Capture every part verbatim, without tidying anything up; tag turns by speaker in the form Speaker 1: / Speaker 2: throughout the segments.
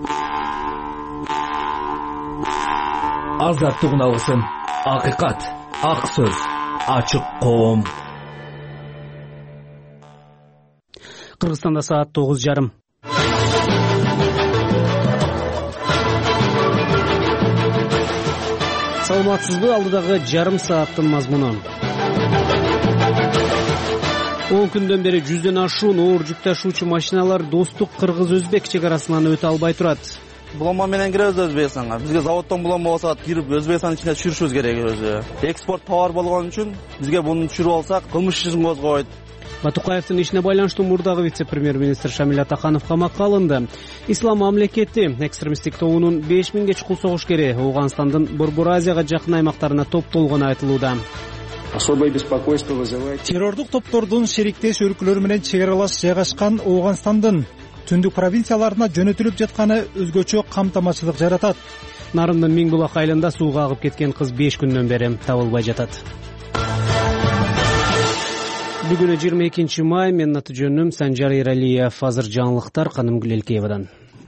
Speaker 1: Азаттыгын алсын. Акыйкат, ак сөз, ачык коом.
Speaker 2: Кыргызстанда саат тогуз жарым. Саламатсызбы, алдыдагы жарым сааттын мазмуну. он күндөн бери жүздөн ашуун оор жүк ташуучу машиналар Достук кыргыз-өзбек чек арасынан өтө албай турат.
Speaker 3: Булонма менен киребиз Өзбекстанга. Бизге заводдон булонма болсо кирип Өзбекстандын ичине түшүрүшүбүз керек өзү. Экспорт товар болгон үчүн бизге буну түшүрүп алсак, кылмыш ишин козгойт.
Speaker 2: Батукаевдин ишине байланыштуу мурдагы вице-премьер-министр Шамиль Атаханов камакка алынды. Ислам мамлекети экстремисттик тобунун беш миңге чукул согушкери Ооганстандын Борбор Азияга жакын аймактарына топтолгону айтылууда.
Speaker 4: Особое беспокойство вызывает
Speaker 5: террордук топтордун шериктеш өлкөлөр менен чек аралаш жайгашкан Ооганстандын түндүк провинцияларына жөнөтүлүп жатканы өзгөчө камтамашчылык жаратат.
Speaker 2: Нарындын Миңбулак айылында сууга агып кеткен кыз беш күндөн бери табылбай жатат. Бүгүн жыйырма экинчи май, менин аты жөнүм Санжар Эралиев. Азыр жаңылыктар Канымгүл Элкеевадан.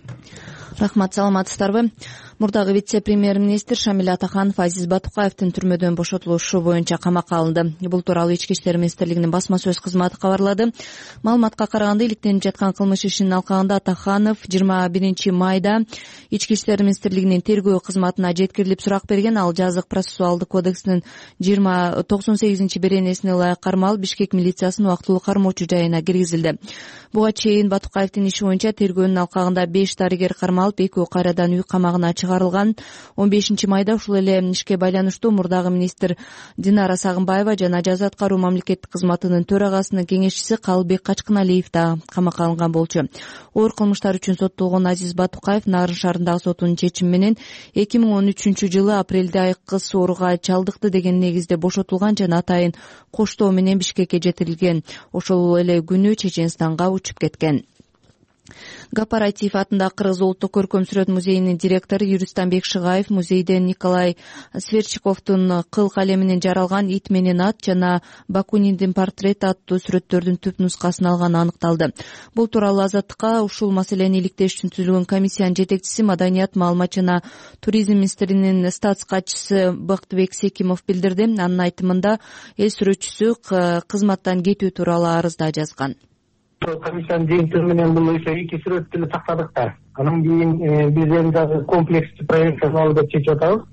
Speaker 6: Рахмат, саламатсыздарбы? Мурдагы вице-премьер-министр Шамиль Атаханов Азиз Батукаевдин түрмөдөн бошотулушу боюнча камакка алынды. Бул тууралуу Ички иштер министрлигинин басма сөз кызматы кабарлады. Маалыматка караганда, иликтенип жаткан кылмыш ишинин алкагында Атаханов жыйырма биринчи майда Ички иштер министрлигинин тергөө кызматына жеткирилип сурак берген. Ал жазык процессуалдык кодекстин жыйырма токсон сегизинчи беренесине ылайык кармалып, Бишкек милициясынын убактылуу кармоочу жайына киргизилди. Буга чейин Батукаевдин иши боюнча тергөөнүн алкагында беш дарыгер кармалып, экөө кайрадан үй камагына чыгарылган. он бешинчи майда ушул эле ишке байланыштуу мурдагы министр Динара Сагынбаева жана жаза аткаруу мамлекеттик кызматынын төрагасынын кеңешчиси Калыбек Качкыналиев да камакка алынган болчу. Оор кылмыштар үчүн соттолгон Азиз Батукаев Нарын шаарындагы сотунун чечими менен эки миң он үчүнчү жылы апрелде айкыз ооруга чалдыкты деген негизде бошотулган жана атайын коштоо менен Бишкекке жетирилген. Ошол эле күнү Чеченстанга учуп кеткен. Гапаратиев атындагы Кыргыз улуттук көркөм сүрөт музейинин директору Юристанбек Шыгаев музейден Николай Сверчковдун кыл калеминен жаралган «Ит менен ат» жана Бакуниндин «Портрет» аттуу сүрөттөрдүн түп нускасын алганы аныкталды. Бул тууралуу Азаттыкка ушул маселени иликтеш үчүн түзүлгөн комиссиянын жетекчиси, Маданият, маалымат жана туризм министринин статс катчысы Бактыбек Секимов билдирди. Анын айтымында эл сүрөтчүсү кызматтан кетүү тууралуу арызда жазган.
Speaker 7: Комиссиянын жыйынтыгы менен бул ошо эки сүрөттү эле тактадык да. Анан кийин биз эми дагы комплекстүү проекттен алып деп чечип атабыз.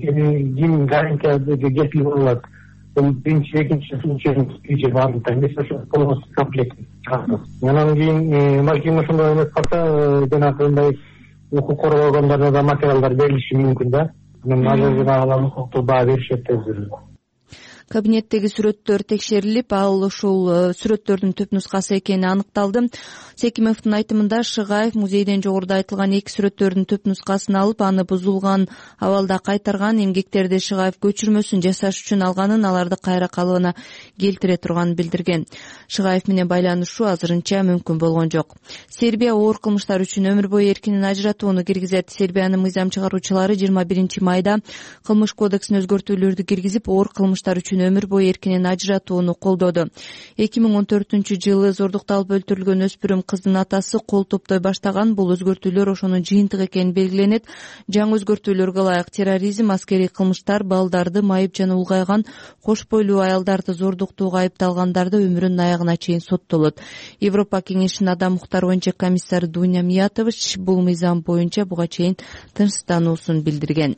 Speaker 7: Ким гарантия кепил болот? Бул биринчи, экинчи, үчүнчү баардыгы эмес, ошо полностью комплект. Анан кийин максимум ошондой эмес калса, жанагы мындай укук коргоо органдарына да материалдар берилиши мүмкүн да. Анан азыр жанагы укуктук баа беришет деп.
Speaker 6: Кабинеттеги сүрөттөр текшерилип, ал ушул сүрөттөрдүн түп нускасы экени аныкталды. Секимовдун айтымында Шыгаев музейден жогоруда айтылган эки сүрөттөрдүн түп нускасын алып, аны бузулган абалда кайтарган. Эмгектерди Шыгаев көчүрмөсүн жасаш үчүн алганын, аларды кайра калыбына келтире турганын билдирген. Шыгаев менен байланышуу азырынча мүмкүн болгон жок. Сербия оор кылмыштар үчүн өмүр бою эркинен ажыратууну киргизет. Сербиянын мыйзам чыгаруучулары жыйырма биринчи майда кылмыш кодексине өзгөртүүлөрдү киргизип, оор кылмыштар үчүн өмүр бою эркинен ажыратууну колдоду. эки миң он төртүнчү жылы зордукталып өлтүрүлгөн өспүрүм кыздын атасы кол топтой баштаган. Бул өзгөртүүлөр ошонун жыйынтыгы экени белгиленет. Жаңы өзгөртүүлөргө ылайык терроризм, аскерий кылмыштар, балдарды майып жана улгайган кош бойлуу аялдарды зордуктоого айыпталгандарды өмүрүнүн аягына чейин соттолот. Европа кеңешинин адам укуктары боюнча комиссары Дуня Миятович бул мыйзам боюнча буга чейин тынчсыздануусун билдирген.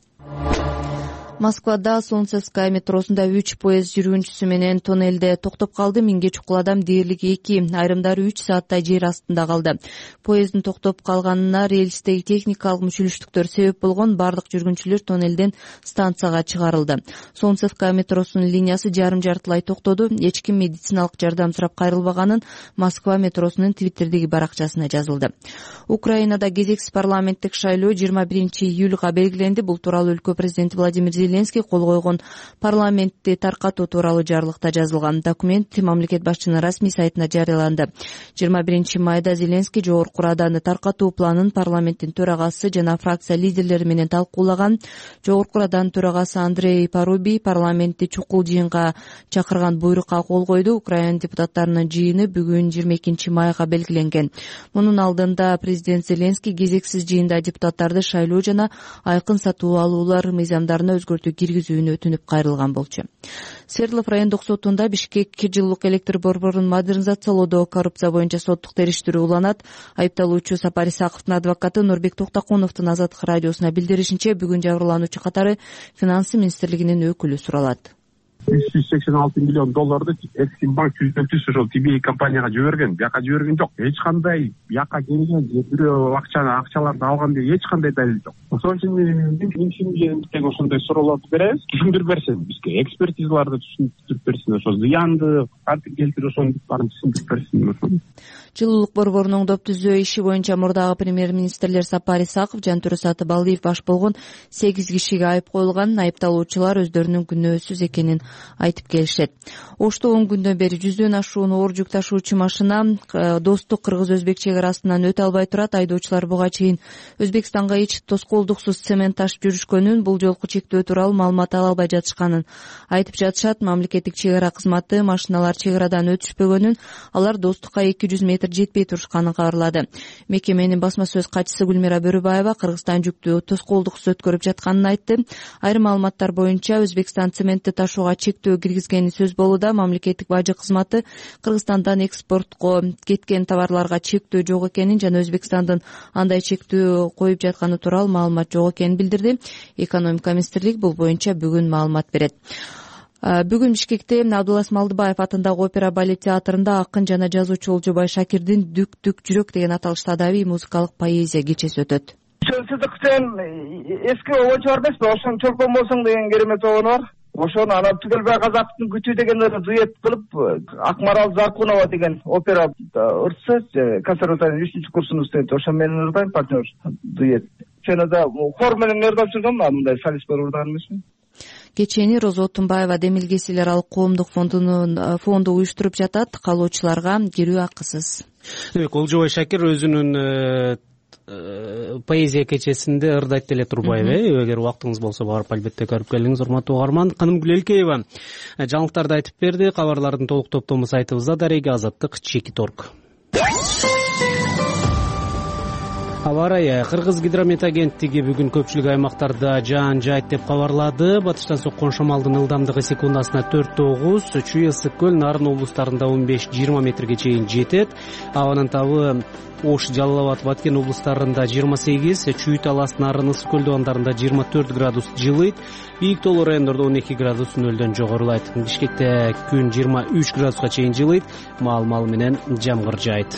Speaker 6: Москвада Солнцевская метросунда үч поезд жүргүнчүсү менен тоннелде токтоп калды. Миңге чукул адам, дээрлиги эки, айрымдары үч сааттай жер астында калды. Поезддин токтоп калганына рельстеги техникалык мүчүлүштүктөр себеп болгон. Бардык жүргүнчүлөр тоннелден станцияга чыгарылды. Солнцевская метросунун линиясы жарым жартылай токтоду. Эч ким медициналык жардам сурап кайрылбаганын Москва метросунун Твиттердеги баракчасына жазылды. Украинада кезексиз парламенттик шайлоо жыйырма биринчи июлга белгиленди. Бул тууралуу өлкө президенти Владимир Зеленский Зеленский кол койгон парламентти таркатуу тууралуу жарлыкта жазылган. Документ мамлекет башчынын расмий сайтына жарыяланды. жыйырма биринчи майда Зеленский Жогорку Раданы таркатуу планын парламенттин төрагасы жана фракция лидерлери менен талкуулаган. Жогорку Раданын төрагасы Андрей Парубий парламентти чукул жыйынга чакырган буйрукка кол койду. Украина депутаттарынын жыйыны бүгүн жыйырма экинчи майга белгиленген. Мунун алдында президент Зеленский кезексиз жыйында депутаттарды шайлоо жана айкын сатуу алуулар мыйзамдарына өзгөртүү киргизүүнү өтүнүп кайрылган болчу. Свердлов райондук сотунда Бишкек жылуулук электр борборун модернизациялоодо коррупция боюнча соттук териштирүү уланат. Айыпталуучу Сапар Исаковдун адвокаты Нурбек Токтокуновдун Азаттык радиосуна билдиришинче, бүгүн жабырлануучу катары Финансы министрлигинин өкүлү суралат.
Speaker 8: үч жүз сексен алты миллион долларды Эксимбанк жүздөн түз ошол Тибей компанияга жиберген. Бияка жиберген жок. Эч кандай бияка келген же бирөө акчаны акчаларды алган деп эч кандай далил жок. Ошон үчүн мен ошондой суроолорду беребиз. Түшүндүрүп берсин бизге, экспертизаларды түшүндүрүп берсин, ошо зыянды кантип келтирип ошонун баарын түшүндүрүп берсин.
Speaker 6: Жылуулук борборунун оңдоп түзөө иши боюнча мурдагы премьер-министрлер Сапар Исаков, Жантүрө Сатыбалдиев баш болгон сегиз кишиге айып коюлган. Айыпталуучулар өздөрүнүн күнөөсүз экенин айтып келишет. Ошто он күндөн бери жүздөн ашуун оор жүк ташуучу машина Достук кыргыз-өзбек чек арасынан өтө албай турат. Айдоочулар буга чейин Өзбекстанга эч тоскоолдуксуз цемент ташып жүрүшкөнүн, бул жолку чектөө тууралуу маалымат ала албай жатышканын айтып жатышат. Мамлекеттик чек ара кызматы машиналар чек арадан өтүшпөгөнүн, алар Достукка эки жүз метр жетпей турушканын кабарлады. Мекеменин басма сөз катчысы Гүлмира Бөрүбаева Кыргызстан жүктү тоскоолдуксуз өткөрүп жатканын айтты. Айрым маалыматтар боюнча Өзбекстан цементти ташууга чектөө киргизгени сөз болууда. Мамлекеттик бажы кызматы Кыргызстандан экспортко кеткен товарларга чектөө жок экенин жана Өзбекстандын андай чектөө коюп жатканы тууралуу маалымат жок экенин билдирди. Экономика министрлиги бул боюнча бүгүн маалымат берет. Бүгүн Бишкекте Абдулас Малдыбаев атындагы опера балет театрында акын жана жазуучу Олжобай Шакирдин Дүк Дүк жүрөк деген аталышта адабий музыкалык поэзия кечеси өтөт.
Speaker 9: Сыздык сен эски обончу бар эмеспи? Ошону чолпон болсоң деген керемет обону бар. Ошону анан Түгелбай Казаковдун Күтүү деген дуэт кылып, Акмарал Заркунова деген опера ырчысы, консерваториянын үчүнчү курсунун студенти, ошо менен ырдайм, партнер дуэт. Жана да хор менен ырдап жүргөм, мындай солист болуп ырдаган эмесмин.
Speaker 6: Кечени Роза Отунбаева Демилгесил аралык коомдук фондунун фонду уюштуруп жатат. Калоочуларга кирүү акысыз.
Speaker 2: Демек, Олжобай Шакир өзүнүн поэзия кечесинде ырдайт деле турбайбы, э? Эгер убактыңыз болсо барып албетте көрүп келиңиз, урматтуу угарман. Кынымгүл Элкеева жаңылыктарды айтып берди. Кабарлардын толук топтому сайтыбызда дареги азаттык чекит точка орг. Аба ырайы. Кыргыз гидромет агенттиги бүгүн көпчүлүк аймактарда жаан жайт деп кабарлады. Батыштан соккон шамалдын ылдамдыгы секундасына төрт тогуз, Чүй ысык көл, Нарын облустарында он беш жыйырма метрге чейин жетет. Абанын табы Ош, Жалал Абад, Баткен облустарында жыйырма сегиз, Чүй, Талас, Нарын, ысык көл дубандарында жыйырма төрт градус жылыйт. Бийик тоолуу райондордо он эки градус нөлдөн жогорулайт. Бишкекте күн жыйырма үч градуска чейин жылыйт. Маал-маал менен жамгыр жаайт.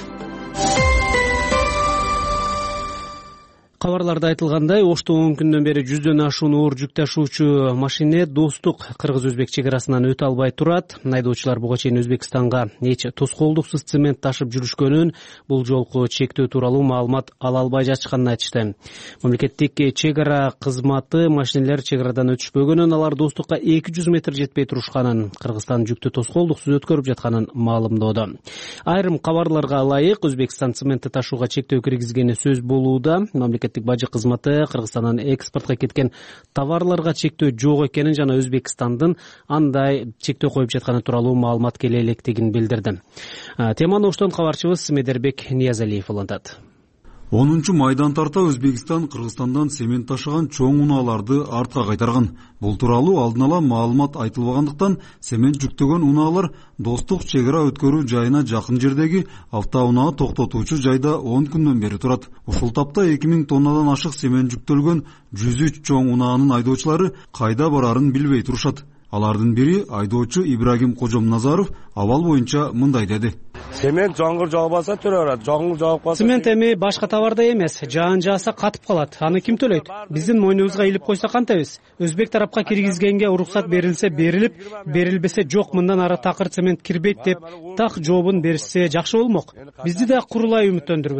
Speaker 2: Кабарларда айтылгандай, Ошто он күндөн бери жүздөн ашуун оор жүк ташуучу машине Достук кыргыз-өзбек чек арасынан өтө албай турат. Айдоочулар буга чейин Өзбекстанга эч тоскоолдуксуз цемент ташып жүрүшкөнүн, бул жолку чектөө тууралуу маалымат ала албай жатышканын айтышты. Мамлекеттик чек ара кызматы машинелер чек арадан өтүшпөгөнүн, алар Достукка эки жүз метр жетпей турушканын, Кыргызстан жүктү тоскоолдуксуз өткөрүп жатканын маалымдоодо. Айрым кабарларга ылайык, Өзбекстан цементти ташууга чектөө киргизгени сөз болууда. Мамлекет бажы кызматы Кыргызстандан экспортко кеткен товарларга чектөө жок экенин жана Өзбекстандын андай чектөө коюп жатканы тууралуу маалымат келе электигин билдирди. Теманы Оштон кабарчыбыз Медербек Ниязалиев улантат.
Speaker 10: онунчу майдан тарта Өзбекстан Кыргызстандан цемент ташыган чоң унааларды артка кайтарган. Бул тууралуу алдын ала маалымат айтылбагандыктан цемент жүктөгөн унаалар Достук чек ара өткөрүү жайына жакын жердеги автоунаа токтотуучу жайда он күндөн бери турат. Ушул тапта эки миң тоннадан ашык цемент жүктөлгөн жүз үч чоң унаанын айдоочулары кайда барарын билбей турушат. Алардын бири айдоочу Ибрагим Кожомназаров абал боюнча мындай деди.
Speaker 11: Цемент жаңгыр жаабаса төрө берет, жаңгыр жаап калса.
Speaker 2: Цемент эми башка товардай эмес, жаан жааса катып калат. Аны ким төлөйт? Биздин мойнубузга илип койсо кантебиз? Өзбек тарапка киргизгенге уруксат берилсе берилип, берилбесе жок, мындан ары такыр цемент кирбейт деп так жообун беришсе жакшы болмок. Бизди да курулай үмүттөндүрбөй.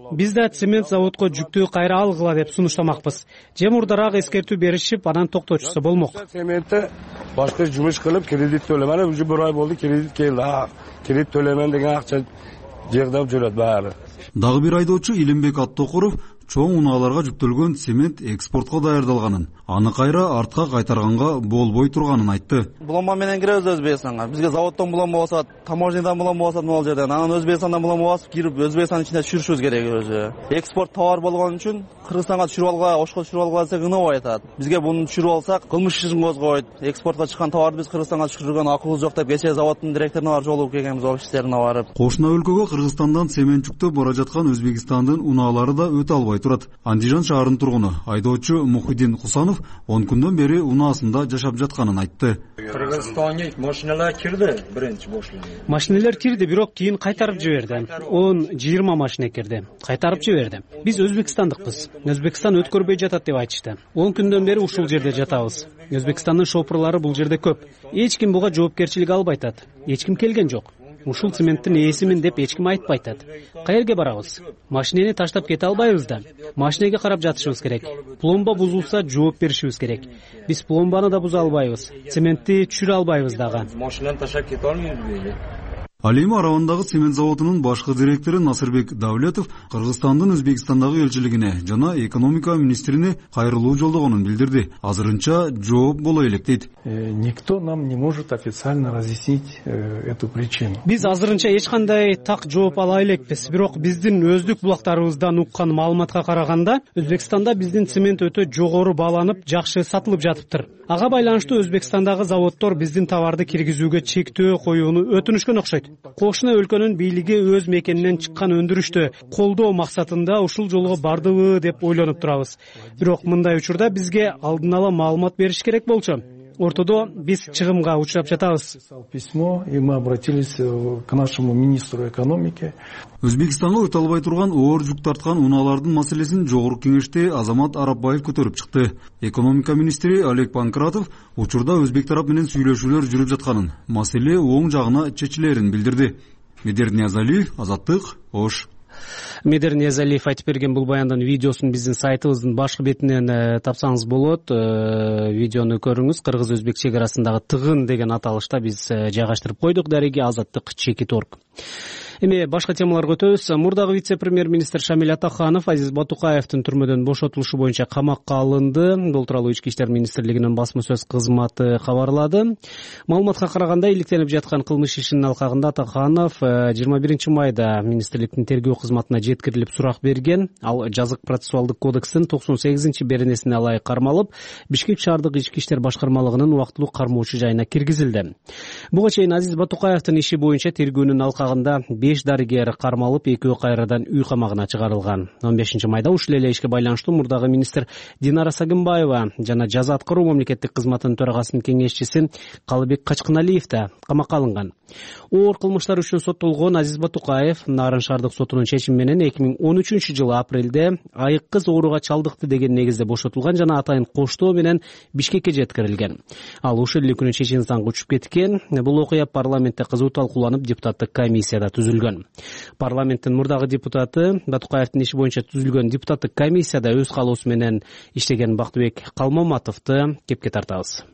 Speaker 2: Биз да цемент заводко жүктү кайра алгыла деп сунуштамакпыз. Же мурдараак эскертүү беришип, анан токтотушса болмок.
Speaker 11: Цементти башка жумуш кылып кредит төлөм. Мана уже бир ай болду, кредит келди. Кредит төлөмөн деген акча жагдап жүрөт баары.
Speaker 10: Дагы бир айдоочу Илимбек Аттокуров чоң унааларга жүктөлгөн цемент экспортко даярдалганын, аны кайра артка кайтарганга болбой турганын айтты.
Speaker 3: Булонма менен киребиз Өзбекстанга. Бизге заводдон булонма болсо, таможнядан булонма болсо могул жерден, анан Өзбекстандан булонма басып кирип, Өзбекстан ичинде түшүрүшүбүз керек өзү. Экспорт товар болгон үчүн Кыргызстанга түшүрүп алгыла, Ошко түшүрүп алгыла десек ынабай атат. Бизге буну түшүрүп алсак, кылмыш ишин козгойт. Экспортко чыккан товарды биз Кыргызстанга түшүргөн акыбыз жок деп кечээ заводдун директоруна барып жолугуп келгенбиз, офистерине барып.
Speaker 10: Кошуна өлкөгө Кыргызстандан цемент жүктөп бара жаткан Өзбекстандын унаалары да өтө албай турат. Андижан шаарынын тургуну айдоочу Мухиддин Хусанов он күндөн бери унаасында жашап жатканын айтты.
Speaker 12: Кыргызстанга машиналар кирди, биринчи бошлоого.
Speaker 2: Машиналар кирди, бирок кийин кайтарып жиберди. он жыйырма машина кирди. Кайтарып жиберди. Биз Өзбекстандыкпыз. Өзбекстан өткөрбөй жатат деп айтышты. он күндөн бери ушул жерде жатабыз. Өзбекстандын шопурлары бул жерде көп. Эч ким буга жоопкерчилик албай атат. Эч ким келген жок. Ушул цементтин ээсимин деп эч ким айтпай атат. Каерге барабыз? Машинени таштап кете албайбыз да. Машинеге карап жатышыбыз керек. Пломба бузулса жооп беришибиз керек. Биз пломбаны да буза албайбыз. Цементти түшүрө албайбыз дагы.
Speaker 12: Машинаны таштап кете албайбыз.
Speaker 10: Ал эми Арауандагы цемент заводунун башкы директору Насырбек Давлетов Кыргызстандын Өзбекстандагы элчилигине жана экономика министрине кайрылуу жолдогонун билдирди. Азырынча жооп боло элек дейт.
Speaker 13: Никто нам не может официально разъяснить эту причину.
Speaker 2: Биз азырынча эч кандай так жооп ала элекпиз. Бирок биздин өздүк булактарыбыздан уккан маалыматка караганда, Өзбекстанда биздин цемент өтө жогору бааланып, жакшы сатылып жатыптыр. Ага байланыштуу Өзбекстандагы заводдор биздин товарды киргизүүгө чектөө коюуну өтүнүшкөн окшойт. Кошуна өлкөнүн бийлиги өз мекенинен чыккан өндүрүштү колдоо максатында ушул жолго бардыбы деп ойлонуп турабыз. Бирок мындай учурда бизге алдын ала маалымат бериш керек болчу. Ортодо биз чыгымга учурап жатабыз.
Speaker 13: Письмо, и мы обратились к нашему министру экономики.
Speaker 10: Өзбекстанга өтө албай турган оор жүк тарткан унаалардын маселесин жогорку кеңеште Азамат Арапбаев көтөрүп чыкты. Экономика министри Олег Панкратов учурда өзбек тарап менен сүйлөшүүлөр жүрүп жатканын, маселе оң жагына чечилерин билдирди. Медер Ниязалиев, Азаттык, Ош.
Speaker 2: Медер Ниязалиев айтып берген бул баяндын видеосун биздин сайтыбыздын башкы бетинен э, тапсаңыз болот. Э, видеону көрүңүз. Кыргыз-өзбек чек арасындагы тыгын деген аталышта биз э, жайгаштырып койдук. Дареги Азаттык чекит точка орг. Эми башка темаларга өтөбүз. Мурдагы вице-премьер-министр Шамиль Атаханов Азиз Батукаевдин түрмөдөн бошотулушу боюнча камакка алынды. Бул тууралуу Ички иштер министрлигинин басма сөз кызматы кабарлады. Маалыматка караганда, иликтенип жаткан кылмыш ишинин алкагында Атаханов жыйырма биринчи майда министрликтин тергөө кызматына жеткирилип сурак берген. Ал жазык процессуалдык кодекстин токсон сегизинчи беренесине ылайык кармалып, Бишкек шаардык ички иштер башкармалыгынын убактылуу кармоочу жайына киргизилди. Буга чейин Азиз Батукаевдин иши боюнча тергөөнүн алкагында беш дарыгер кармалып, экөө кайрадан үй камагына чыгарылган. он бешинчи майда ушул эле ишке байланыштуу мурдагы министр Динара Сагынбаева жана жаза аткаруу мамлекеттик кызматынын төрагасынын кеңешчиси Калыбек Качкыналиев да камакка алынган. Оор кылмыштар үчүн соттолгон Азиз Батукаев Нарын шаардык сотунун чечими менен эки миң он үчүнчү жылы апрелде айык кыз ооруга чалдыкты деген негизде бошотулган жана атайын коштоо менен Бишкекке жеткирилген. Ал ушул эле күнү Чеченстанга учуп кеткен. Бул окуя парламентте кызуу талкууланып, депутаттык комиссияда түзүлгөн. Парламенттин мурдагы депутаты Батукаевдин иши боюнча түзүлгөн депутаттык комиссияда өз калоосу менен иштеген Бактыбек Калмаматовду кепке тартабыз.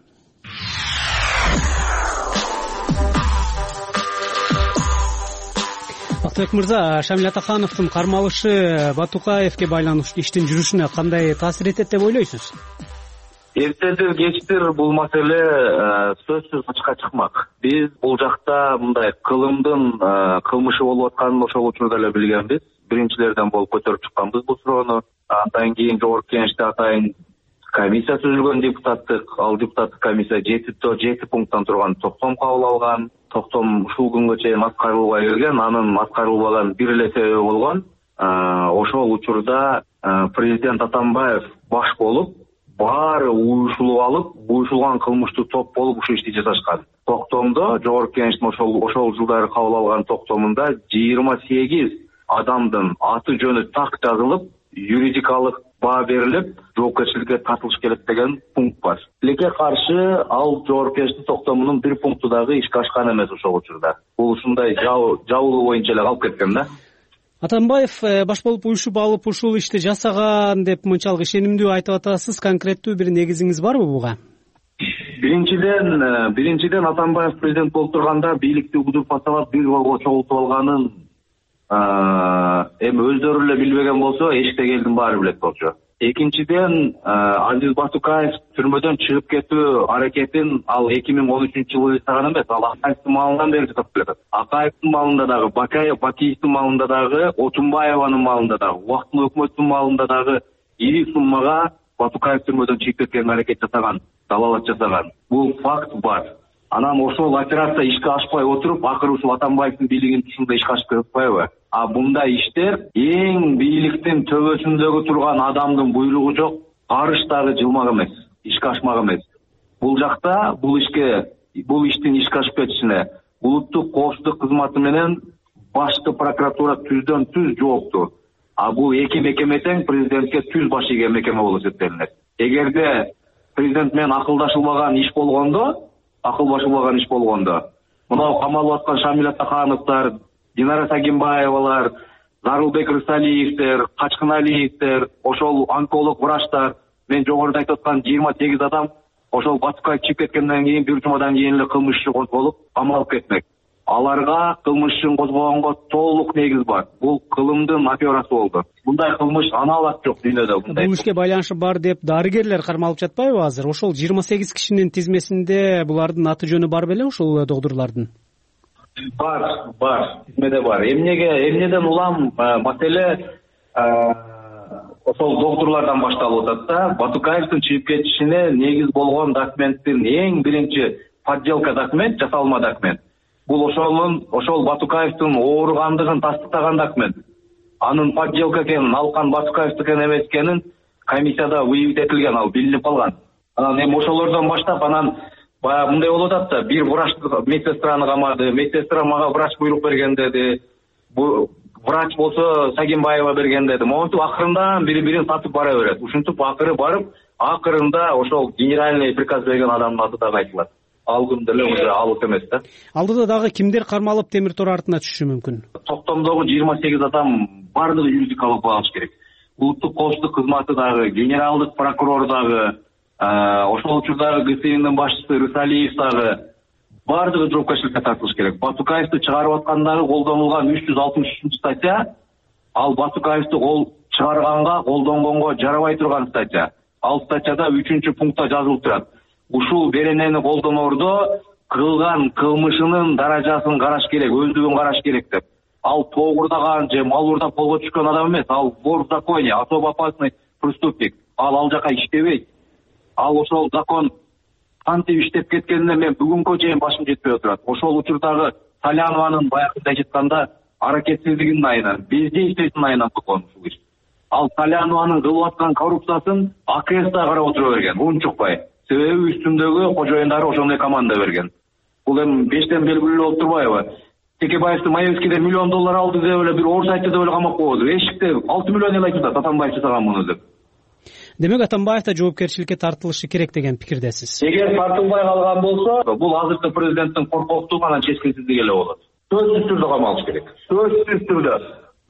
Speaker 2: Бактыбек мырза, Шамиль Атахановдун кармалышы Батукаевге байланыштуу иштин жүрүшүнө кандай таасир этет деп ойлойсуз?
Speaker 14: Эртедир кечтир бул маселе сөзсүз ачыкка чыкмак. Биз бул жакта мындай кылымдын кылмышы болуп атканын ошол учурда эле билгенбиз. Биринчилерден болуп көтөрүп чыкканбыз бул суроону. Андан кийин жогорку кеңеште атайын комиссия түзүлгөн депутаттык, ал депутаттык комиссия жети жети пункттан турган токтом кабыл алган. Токтом ушул күнгө чейин аткарылбай келген, анын аткарылбаган бир эле себеби болгон. Ошол учурда президент Атамбаев баш болуп, баары уюшулуп алып, уюшулган кылмыштуу топ болуп ушул ишти жасашкан. Токтомдо жогорку кеңештин ошол ошол жылдары кабыл алган токтомунда жыйырма сегиз адамдын аты жөнү так жазылып, юридикалык баа берилип, жоопкерчиликке тартылыш керек деген пункт бар. Тилекке каршы ал жогорку кеңештин токтомунун бир пункту дагы ишке ашкан эмес ошол учурда. Бул ушундай жабылуу боюнча эле калып кеткен да.
Speaker 2: Атамбаев баш болуп уюшуп алып ушул ишти жасаган деп мынчалык ишенимдүү айтып атасыз. Конкреттүү бир негизиңиз барбы буга?
Speaker 14: Биринчиден, биринчиден Атамбаев президент болуп турганда бийликти узурпациялап бир голго чогултуп алганын эми өздөрү эле билбеген болсо, эшикте келдин баары билет болчу. Экинчиден, Азиз Батукаев түрмөдөн чыгып кетүү аракетин ал эки миң он үчүнчү жылы жасаган эмес, ал Акаевдин малынан бери жасап келет. Акаевдин малында дагы, Бакиевдин малында дагы, Отунбаеванын малында дагы, убактылуу өкмөттүн малында дагы ири суммага Батукаев түрмөдөн чыгып кеткен аракет жасаган, далалат жасаган. Бул факт бар. Анан ошол операция ишке ашпай отуруп, акыры ушул Атамбаевдин бийлигинин тушунда ишке ашып кетпайбы? А мындай иштер эң бийликтин төбөсүндөгү турган адамдын буйругу жок, карыш дагы жылмак эмес, ишке ашмак эмес. Бул жакта бул ишке, бул иштин ишке ашып кетишине улуттук коопсуздук кызматы менен башкы прокуратура түздөн түз жоопту. А бул эки мекеме тең президентке түз баш ийген мекеме болуп эсептелинет. Эгерде президент менен акылдашылбаган иш болгондо, акылбашылбаган иш болгондо, мынау камалып аткан Шамил Атахановдор, Динара Сагимбаевалар, Зарылбек Рысалиевдер, Качкыналиевдер, ошол онколог врачтар, мен жогоруда айтып аткан жыйырма сегиз адам ошол Батукаев чыгып кеткенден кийин бир жумадан кийин эле кылмыш иши козголуп, камалып кетмек. Аларга кылмыш ишин козгогонго толук негиз бар. Бул кылымдын аферасы болду. Мындай кылмыш аналат жок дүйнөдө.
Speaker 2: Бул ишке байланышы бар деп дарыгерлер кармалып жатпайбы азыр? Ошол жыйырма сегиз кишинин тизмесинде булардын аты жөнү бар беле ошол доктурлардын?
Speaker 14: Бар, бар, тизмеде бар. Эмнеге, эмнеден улам маселе ошол доктурлардан башталып атат да. Батукаевдин чыгып кетишине негиз болгон документтин эң биринчи подделка документ, жасалма документ. Бул ошолун, ошол Батукаевдин ооругандыгын тастыктаган документ. Анын подделка экенин, алкан Батукаевдикин эмес экенин комиссияда выявить этилген, ал билинип калган. Анан эми ошолордон баштап анан баягы мындай болуп атат да, бир врач медсестраны камады, медсестра мага врач буйрук берген деди. Бу врач болсо Сагимбаева берген деди. Монтип акырында бири-бирин сатып бара берет. Ушинтип акыры барып, акырында ошол генеральный приказ берген адамдын аты дагы айтылат. Алгым деле уже алып эмес да.
Speaker 2: Алдыда дагы кимдер кармалып темир тор артына түшүшү мүмкүн?
Speaker 14: Токтомдогу жыйырма сегиз адам бардыгы юридикалык багыш керек. Улуттук коопсуздук кызматы дагы, генералдык прокурор дагы, ошол учурдагы ГСИНдин башчысы Рысалиев дагы бардыгы жоопкерчиликке тартылыш керек. Батукаевди чыгарып аткандагы колдонулган үч жүз алтымыш үчүнчү статья, ал Батукаевди кол чыгарганга, колдонгонго жарабай турган статья. Ал статьяда үчүнчү пунктта жазылып турат. Ушул беренени колдоноордо кылган кылмышынын даражасын караш керек, өздүгүн караш керек деп. Ал тоогурдаган же мал уурдап колго түшкөн адам эмес, ал вор в законе, особо опасный преступник. Ал ал жака иштебейт. Ал ошол закон кантип иштеп кеткенине мен бүгүнкү чейин башым жетпей отурат. Ошол учурдагы Салянованын баягыда айтканда аракетсиздигинин айынан, бездействиесинин айынан болгон ушул иш. Ал Салянованын кылып аткан коррупциясын АКС да карап отура берген, унчукпай. Себеби үстүндөгү кожоюндары ошондой команда берген. Бул эми бештен белгилүү болуп турбайбы? Текебаевди Маевскийде миллион доллар алды деп эле бир орус айтты деп эле камап коёду. Эшикте алты миллион эл айтып атат, Атамбаев жасаган муну деп.
Speaker 2: Демек Атамбаев да жоопкерчиликке тартылышы керек деген пикирдесиз.
Speaker 14: Эгер тартылбай калган болсо, бул азыркы президенттин коркоктугу анан чечкинсиздиги эле болот. Сөзсүз түрдө камалыш керек. Сөзсүз түрдө.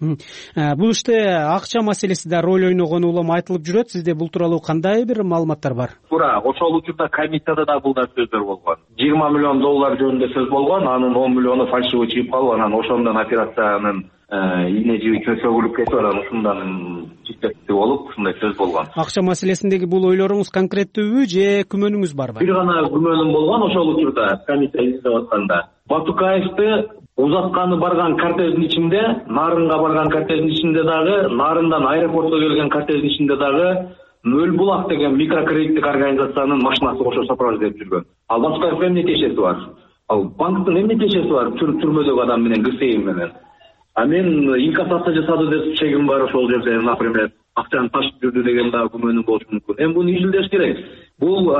Speaker 2: Бул иште акча маселеси да роль ойногону улам айтылып жүрөт. Сизде бул тууралуу кандай бир маалыматтар бар?
Speaker 14: Туура, ошол учурда комиссияда да бул сөздөр болгон. жыйырма миллион доллар жөнүндө сөз болгон, анын он миллиону фальшивый чыгып калып, анан ошондон операциянын ийне жиби чөчөгүлүп кетип, анан ушундан чиктети болуп, ушундай сөз болгон.
Speaker 2: Акча маселесиндеги бул ойлоруңуз конкреттүүбү же күмөнүңүз барбы?
Speaker 14: Бир гана күмөнүм болгон ошол учурда комиссия издеп атканда. Батукаевди узатканы барган кортеждин ичинде, Нарынга барган кортеждин ичинде дагы, Нарындан аэропортко келген кортеждин ичинде дагы Мөлбулак деген микрокредиттик организациянын машинасы кошо сопровождеп жүргөн. Ал Батукаев эмне тиешеси бар? Ал банктын эмне тиешеси бар түрмөдөгү адам менен, ГСИ менен? А мен инкассация жасады деп чегим бар ошол жерде, например, акчаны ташып жүрдү деген дагы күмөнүм болушу мүмкүн. Эми буну изилдеш керек. Бул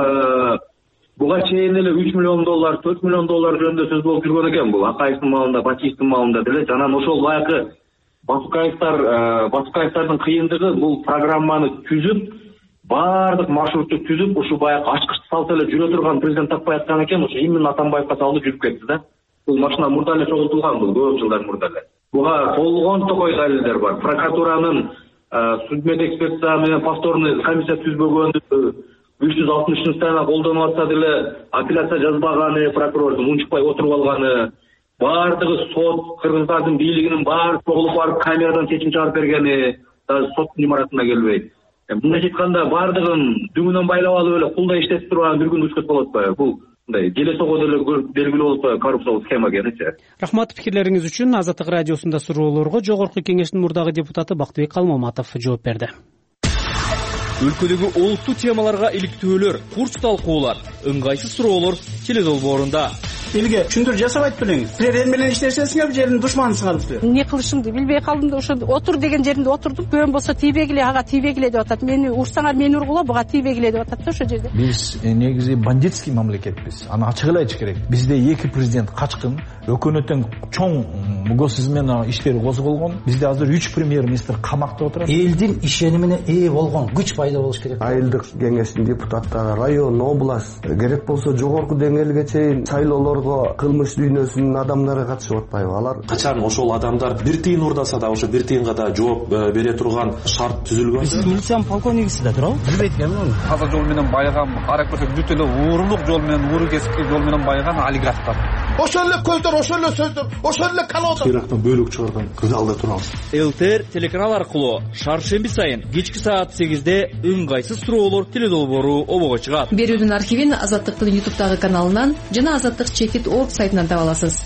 Speaker 14: буга чейин эле үч миллион доллар, төрт миллион доллар жөнүндө сөз болуп жүргөн экен бул. Акаевдин малында, Бакиевдин малында деле. Анан ошол баягы Батукаевтар, Батукаевтардын кыйындыгы бул программаны түзүп, баардык маршрутты түзүп, ушу баягы ачкычты салса эле жүрө турган президент таппай аткан экен, ошо именно Атамбаевга салды жүрүп кетти да. Бул машина мурда эле чогултулган, бул көп жылдар мурда эле. буга болгон токой далилдер бар. Прокуратуранын судмед экспертиза менен повторный комиссия түзбөгөнү үч жүз алтымышынчы статьяны колдонуп атса деле апелляция жазбаганы, прокурордун унчукпай отуруп алганы, баардыгы сот, Кыргыздардын бийлигинин баары чогулуп барып камерадан чечим чыгарып бергени даже соттун имаратына келбейт. Мындайча айтканда баардыгын дүңүнөн байлап алып эле кулдай иштетип турган бир күн учкат болот атпайбы? Бул мындай желесого деле белгилүү болуп атпайбы коррупциялык схема экеничи.
Speaker 2: Рахмат пикирлериңиз үчүн. Азаттык радиосунда суроолорго Жогорку Кеңештин мурдагы депутаты Бактыбек Калмаматов жооп берди.
Speaker 1: Өлкөдөгү олуттуу темаларга иликтөөлөр, курч талкуулар, ыңгайсыз суроолор теледолбоорунда.
Speaker 15: Элге түшүндүрүү жасабайт белеңиз. Силер эл менен иштешесиңерби, жердин душманысыңарбы?
Speaker 16: Эмне кылышымды билбей калдым да ошо отур деген жеринде отурдум. Көөм болсо тийбегиле, ага тийбегиле деп атат. Мени урсаңар мени ургула, буга тийбегиле деп атат да ошо жерде.
Speaker 17: Биз негизи бандитский мамлекетпиз. Аны ачык эле айтыш керек. Бизде эки президент качкын, өкмөттүн чоң госиз менен иштери козголгон. Бизде азыр үч премьер-министр камакта отурат.
Speaker 15: Элдин ишенимине ээ болгон күч пайда болуш керек.
Speaker 18: Айылдык кеңештин депутаттары район, область, керек болсо жогорку деңгээлге чейин шайлоолорго кылмыш дүйнөсүнүн адамдары катышып атпайбы? Алар
Speaker 19: качан ошол адамдар бир тыйын урдаса да ошо бир тыйынга да жооп бере турган шарт түзүлгөн.
Speaker 15: Сиз милициянын полковнигисиз да, туурабы? Билбейт экенмин.
Speaker 20: Таза жол менен байыган, карап көрсөк бүт эле уурулук жол менен, ууру кесипти жол менен байыган олигархтар.
Speaker 21: Ошол эле көздөр, ошол эле сөздөр, ошол эле каналдар.
Speaker 19: Ирактан бөлүк чыгарган кырдаалда турабыз.
Speaker 1: ЛТР телеканал аркылуу шаршемби сайын кечки саат сегизде ыңгайсыз суроолор теледолбоору обого чыгат.
Speaker 6: Берүүнүн архивин Азаттыктын ютубтагы каналынан жана Азаттык чекит точка орг сайтынан таба аласыз.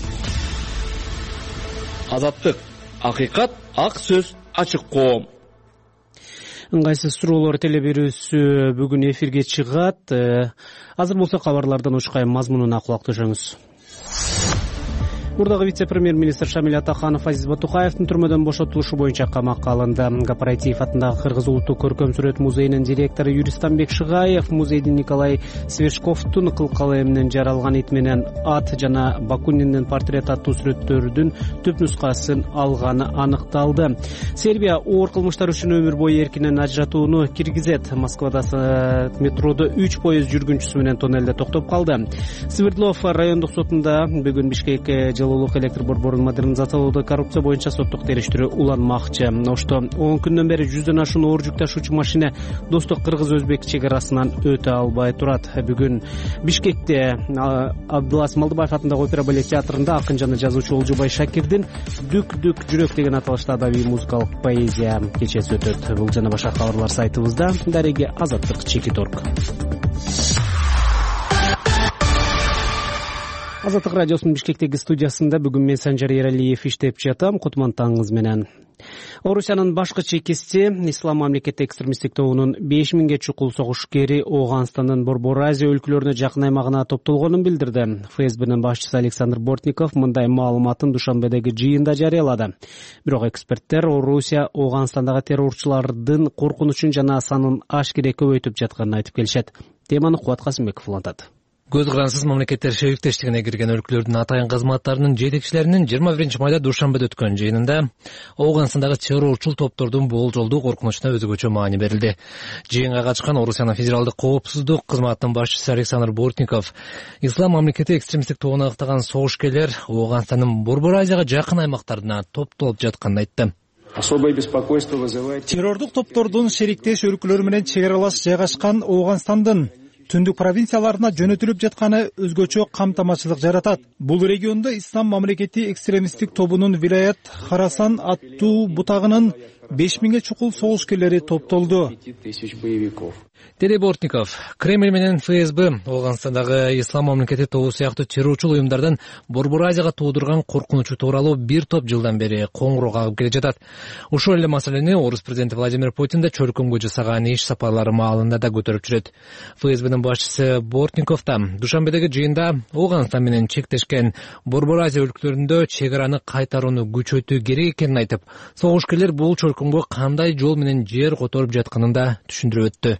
Speaker 1: Азаттык, акыйкат, ак сөз, ачык коом.
Speaker 2: Ыңгайсыз суроолор телеберүүсү бүгүн эфирге чыгат. Азыр болсо кабарлардан учкай мазмунуна кулак түшүңүз. Мурдагы вице-премьер-министр Шамиль Атаханов Азиз Батукаевдин түрмөдөн бошотулушу боюнча камакка алынды. Кооператив атындагы Кыргыз улуттук көркөм сүрөт музейинин директору Юристанбек Шыгаев музейдин Николай Свершковдун кылкалы эмнен жаралган ит менен ат жана Бакуниндин портрет аттуу сүрөттөрдүн түп нускасын алганы аныкталды. Сербия оор кылмыштар үчүн өмүр бою эркинен ажыратууну киргизет. Москвада метродо үч поезд жүргүнчүсү менен тоннелде токтоп калды. Свердлов райондук сотунда бүгүн Бишкек жылуулук электр борборун модернизациялоодо коррупция боюнча соттук териштирүү уланмакчы. Ошто он күндөн бери жүздөн ашуун оор жүк ташуучу машина достук кыргыз-өзбек чек арасынан өтө албай турат. Бүгүн Бишкекте Абдулас Малдыбаев атындагы опера балет театрында акын жана жазуучу Олжобай Шакирдин «Дүк-дүк жүрөк» деген аталышта адабий музыкалык поэзия кечеси өтөт. Бул жана башка кабарлар сайтыбызда. Дареги Азаттык чекит точка орг. Азаттык радиосунун Бишкектеги студиясында бүгүн мен Санжар Эралиев иштеп жатам. Кутман таңыңыз менен. Орусиянын башкы чекисти Ислам мамлекети экстремисттик тобунун беш миңге чукул согушкери Ооганстандын Борбор Азия өлкөлөрүнө жакын аймагына топтолгонун билдирди. ФСБнын башчысы Александр Бортников мындай маалыматын Душанбедеги жыйында жарыялады. Бирок эксперттер Орусия Ооганстандагы террорчулардын коркунучун жана санын ашкере көбөйтүп жатканын айтып келишет. Теманы Кубат Касымбеков улантат.
Speaker 22: Көз карансыз мамлекеттер шериктештигине кирген өлкөлөрдүн атайын кызматтарынын жетекчилеринин жыйырма биринчи майда Душанбеде өткөн жыйынында Ооганстандагы террорчул топтордун болжолдуу коркунучуна өзгөчө маани берилди. Жыйынга катышкан Орусиянын федералдык коопсуздук кызматынын башчысы Александр Бортников Ислам мамлекети экстремисттик тобуна ыктаган согушкерлер Ооганстандын Борбор Азияга жакын аймактарына топтолуп жатканын айтты.
Speaker 4: Особое беспокойство вызывает
Speaker 5: террордук топтордун шериктеш өлкөлөр менен чек аралаш жайгашкан Ооганстандын түндүк провинцияларына жөнөтүлүп жатканы өзгөчө камтамашылык жаратат. Бул региондо Ислам мамлекети экстремисттик тобунун Вилаят Харасан аттуу бутагынын беш миңге чукул согушкерлери топтолду.
Speaker 22: Деди Бортников, Кремль менен ФСБ Ооганстандагы Ислам мамлекети тобу сыяктуу террорчул уюмдардан Борбор Азияга туудурган коркунучу тууралуу бир топ жылдан бери коңгуроо кагып келе жатат. Ушул эле маселени Орус президенти Владимир Путин да чөлкөмгө жасаган иш сапарлары маалында да көтөрүп жүрөт. ФСБнын башчысы Бортников да Душанбедеги жыйында Ооганстан менен чектешкен Борбор Азия өлкөлөрүндө чек араны кайтарууну күчөтүү керек экенин айтып, согушкерлер бул чөлкөмгө кандай жол менен жер которуп жатканын да түшүндүрүп өттү.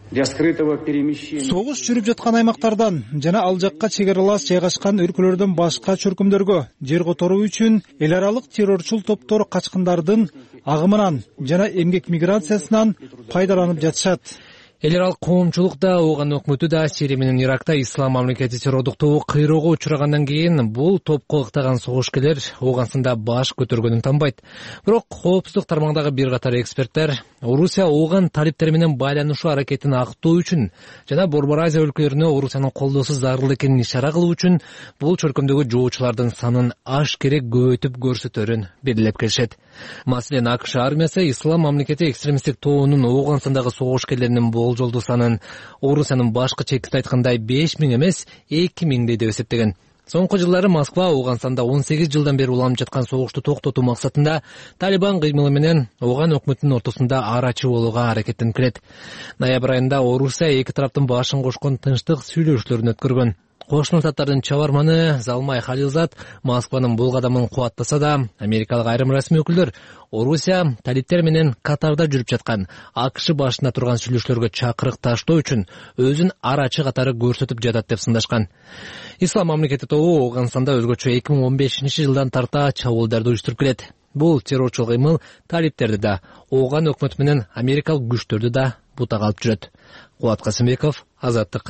Speaker 5: Согуш жүрүп жаткан аймактардан жана ал жакка чек аралаш жайгашкан өлкөлөрдөн башка чөркөмдөргө жер которуу үчүн эл аралык террорчул топтор качкындардын агымынан жана эмгек миграциясынан пайдаланып жатышат.
Speaker 22: эл аралык коомчулук да, ооган өкмөтү да Сирия менен Иракта ислам мамлекети террордук кыйроого учурагандан кийин бул топко ыктаган согушкерлер Ооганстанда баш көтөргөнүн танбайт. Бирок коопсуздук тармагындагы бир катар эксперттер Орусия ооган талиптери менен байланышуу аракетин актоо үчүн жана Борбор Азия өлкөлөрүнө Орусиянын колдоосу зарыл экенин ишара кылуу үчүн бул чөлкөмдөгү жоочулардын санын аш керек көбөйтүп көрсөтөрүн белгилеп келишет. Маселен, АКШ армиясы ислам мамлекети экстремисттик тобунун Ооганстандагы согушкерлеринин болжолдуу санын Орусиянын башкы чекисин айткандай беш миң эмес эки миңдей деп эсептеген. Соңку жылдары Москва Ооганстанда он сегиз жылдан бери уланып жаткан согушту токтотуу максатында Талибан кыймылы менен ооган өкмөтүнүн ортосунда арачы болууга аракеттенип келет. Ноябрь айында Орусия эки тараптын башын кошкон тынчтык сүйлөшүүлөрүн өткөргөн. Кошмо Штаттардын чабарманы Залмай Халилзад Москванын бул кадамын кубаттаса да, америкалык айрым расмий өкүлдөр Орусия талиптер менен катарда жүрүп жаткан АКШ башында турган сүйлөшүүлөргө чакырык таштоо үчүн өзүн арачы катары көрсөтүп жатат деп сындашкан. Ислам мамлекети тобу Ооганстанда өзгөчө эки миң он бешинчи жылдан тарта чабуулдарды уюштуруп келет. Бул террорчулук кыймыл талиптерди да, ооган өкмөт менен америкалык күчтөрдү да бутага алып жүрөт. Кубат Касымбеков, Азаттык.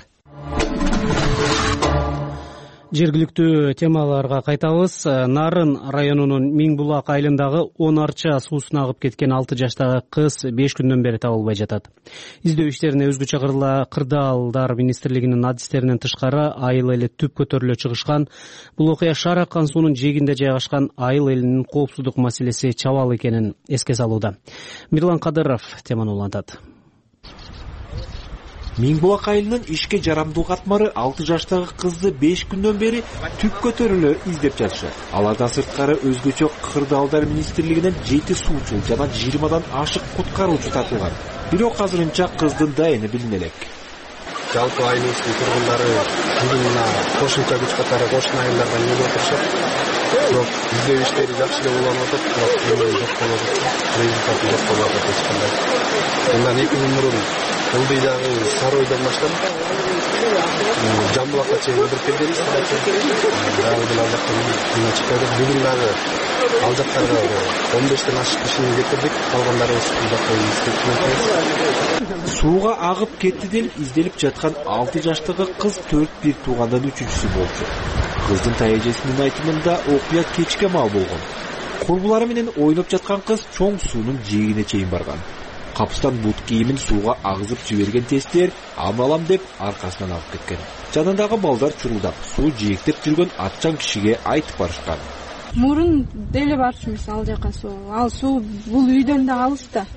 Speaker 2: Жергиликтүү темаларга кайтабыз. Нарын районунун Миңбулак айылындагы он арча суусуна агып кеткен алты жаштагы кыз беш күндөн бери табылбай жатат. Издөө иштерине өзгөчө кырдаалдар министрлигинин адистеринен тышкары айыл эли түп көтөрүлө чыгышкан. Бул окуя шаар аккан суунун жээгинде жайгашкан айыл элинин коопсуздук маселеси чабал экенин эске салууда. Мирлан Кадыров теманы улантат.
Speaker 7: Миңбулак айылынын ишке жарамдуу катмары алты жаштагы кызды беш күндөн бери түп көтөрүлө издеп жатышат. Алардан сырткары өзгөчө кырдаалдар министрлигинен жети суучу жана жыйырмадан ашык куткаруучу тартылган. Бирок азырынча кыздын дайыны билине элек.
Speaker 8: Жалпы айылыбыздын тургундары бүгүн мына кошумча күч катары кошун айылдардан келип отурушат. Бирок издөө иштери жакшы эле уланып атат, бирок жок болуп атат. Результаты жок болуп атат эч кандай. Мындан эки күн мурун Ылдыйдагы Саройдон баштап Жамбулакка чейин өдүрүп келгенбиз. Дагы бул жактан чыкпайдык. Бүгүн дагы ал жактарга он бештен ашык кишини кетирдик. Калгандарыбыз бул жакта издеп.
Speaker 7: Сууга агып кетти деп изделип жаткан алты жаштагы кыз төрт бир туугандан үчүнчүсү болчу. Кыздын таежесинин айтымында окуя кечке маал болгон. Курбулары менен ойноп жаткан кыз чоң суунун жээгине чейин барган. Капыстан бут кийимин сууга агызып жиберген тестер амалам деп аркасынан алып кеткен. Жанындагы балдар чурулдап, суу жээктеп жүргөн атчан кишиге айтып барышкан.
Speaker 23: Мурун деле барчумуз ал жака суу. Ал суу бул үйдөн да алыс да.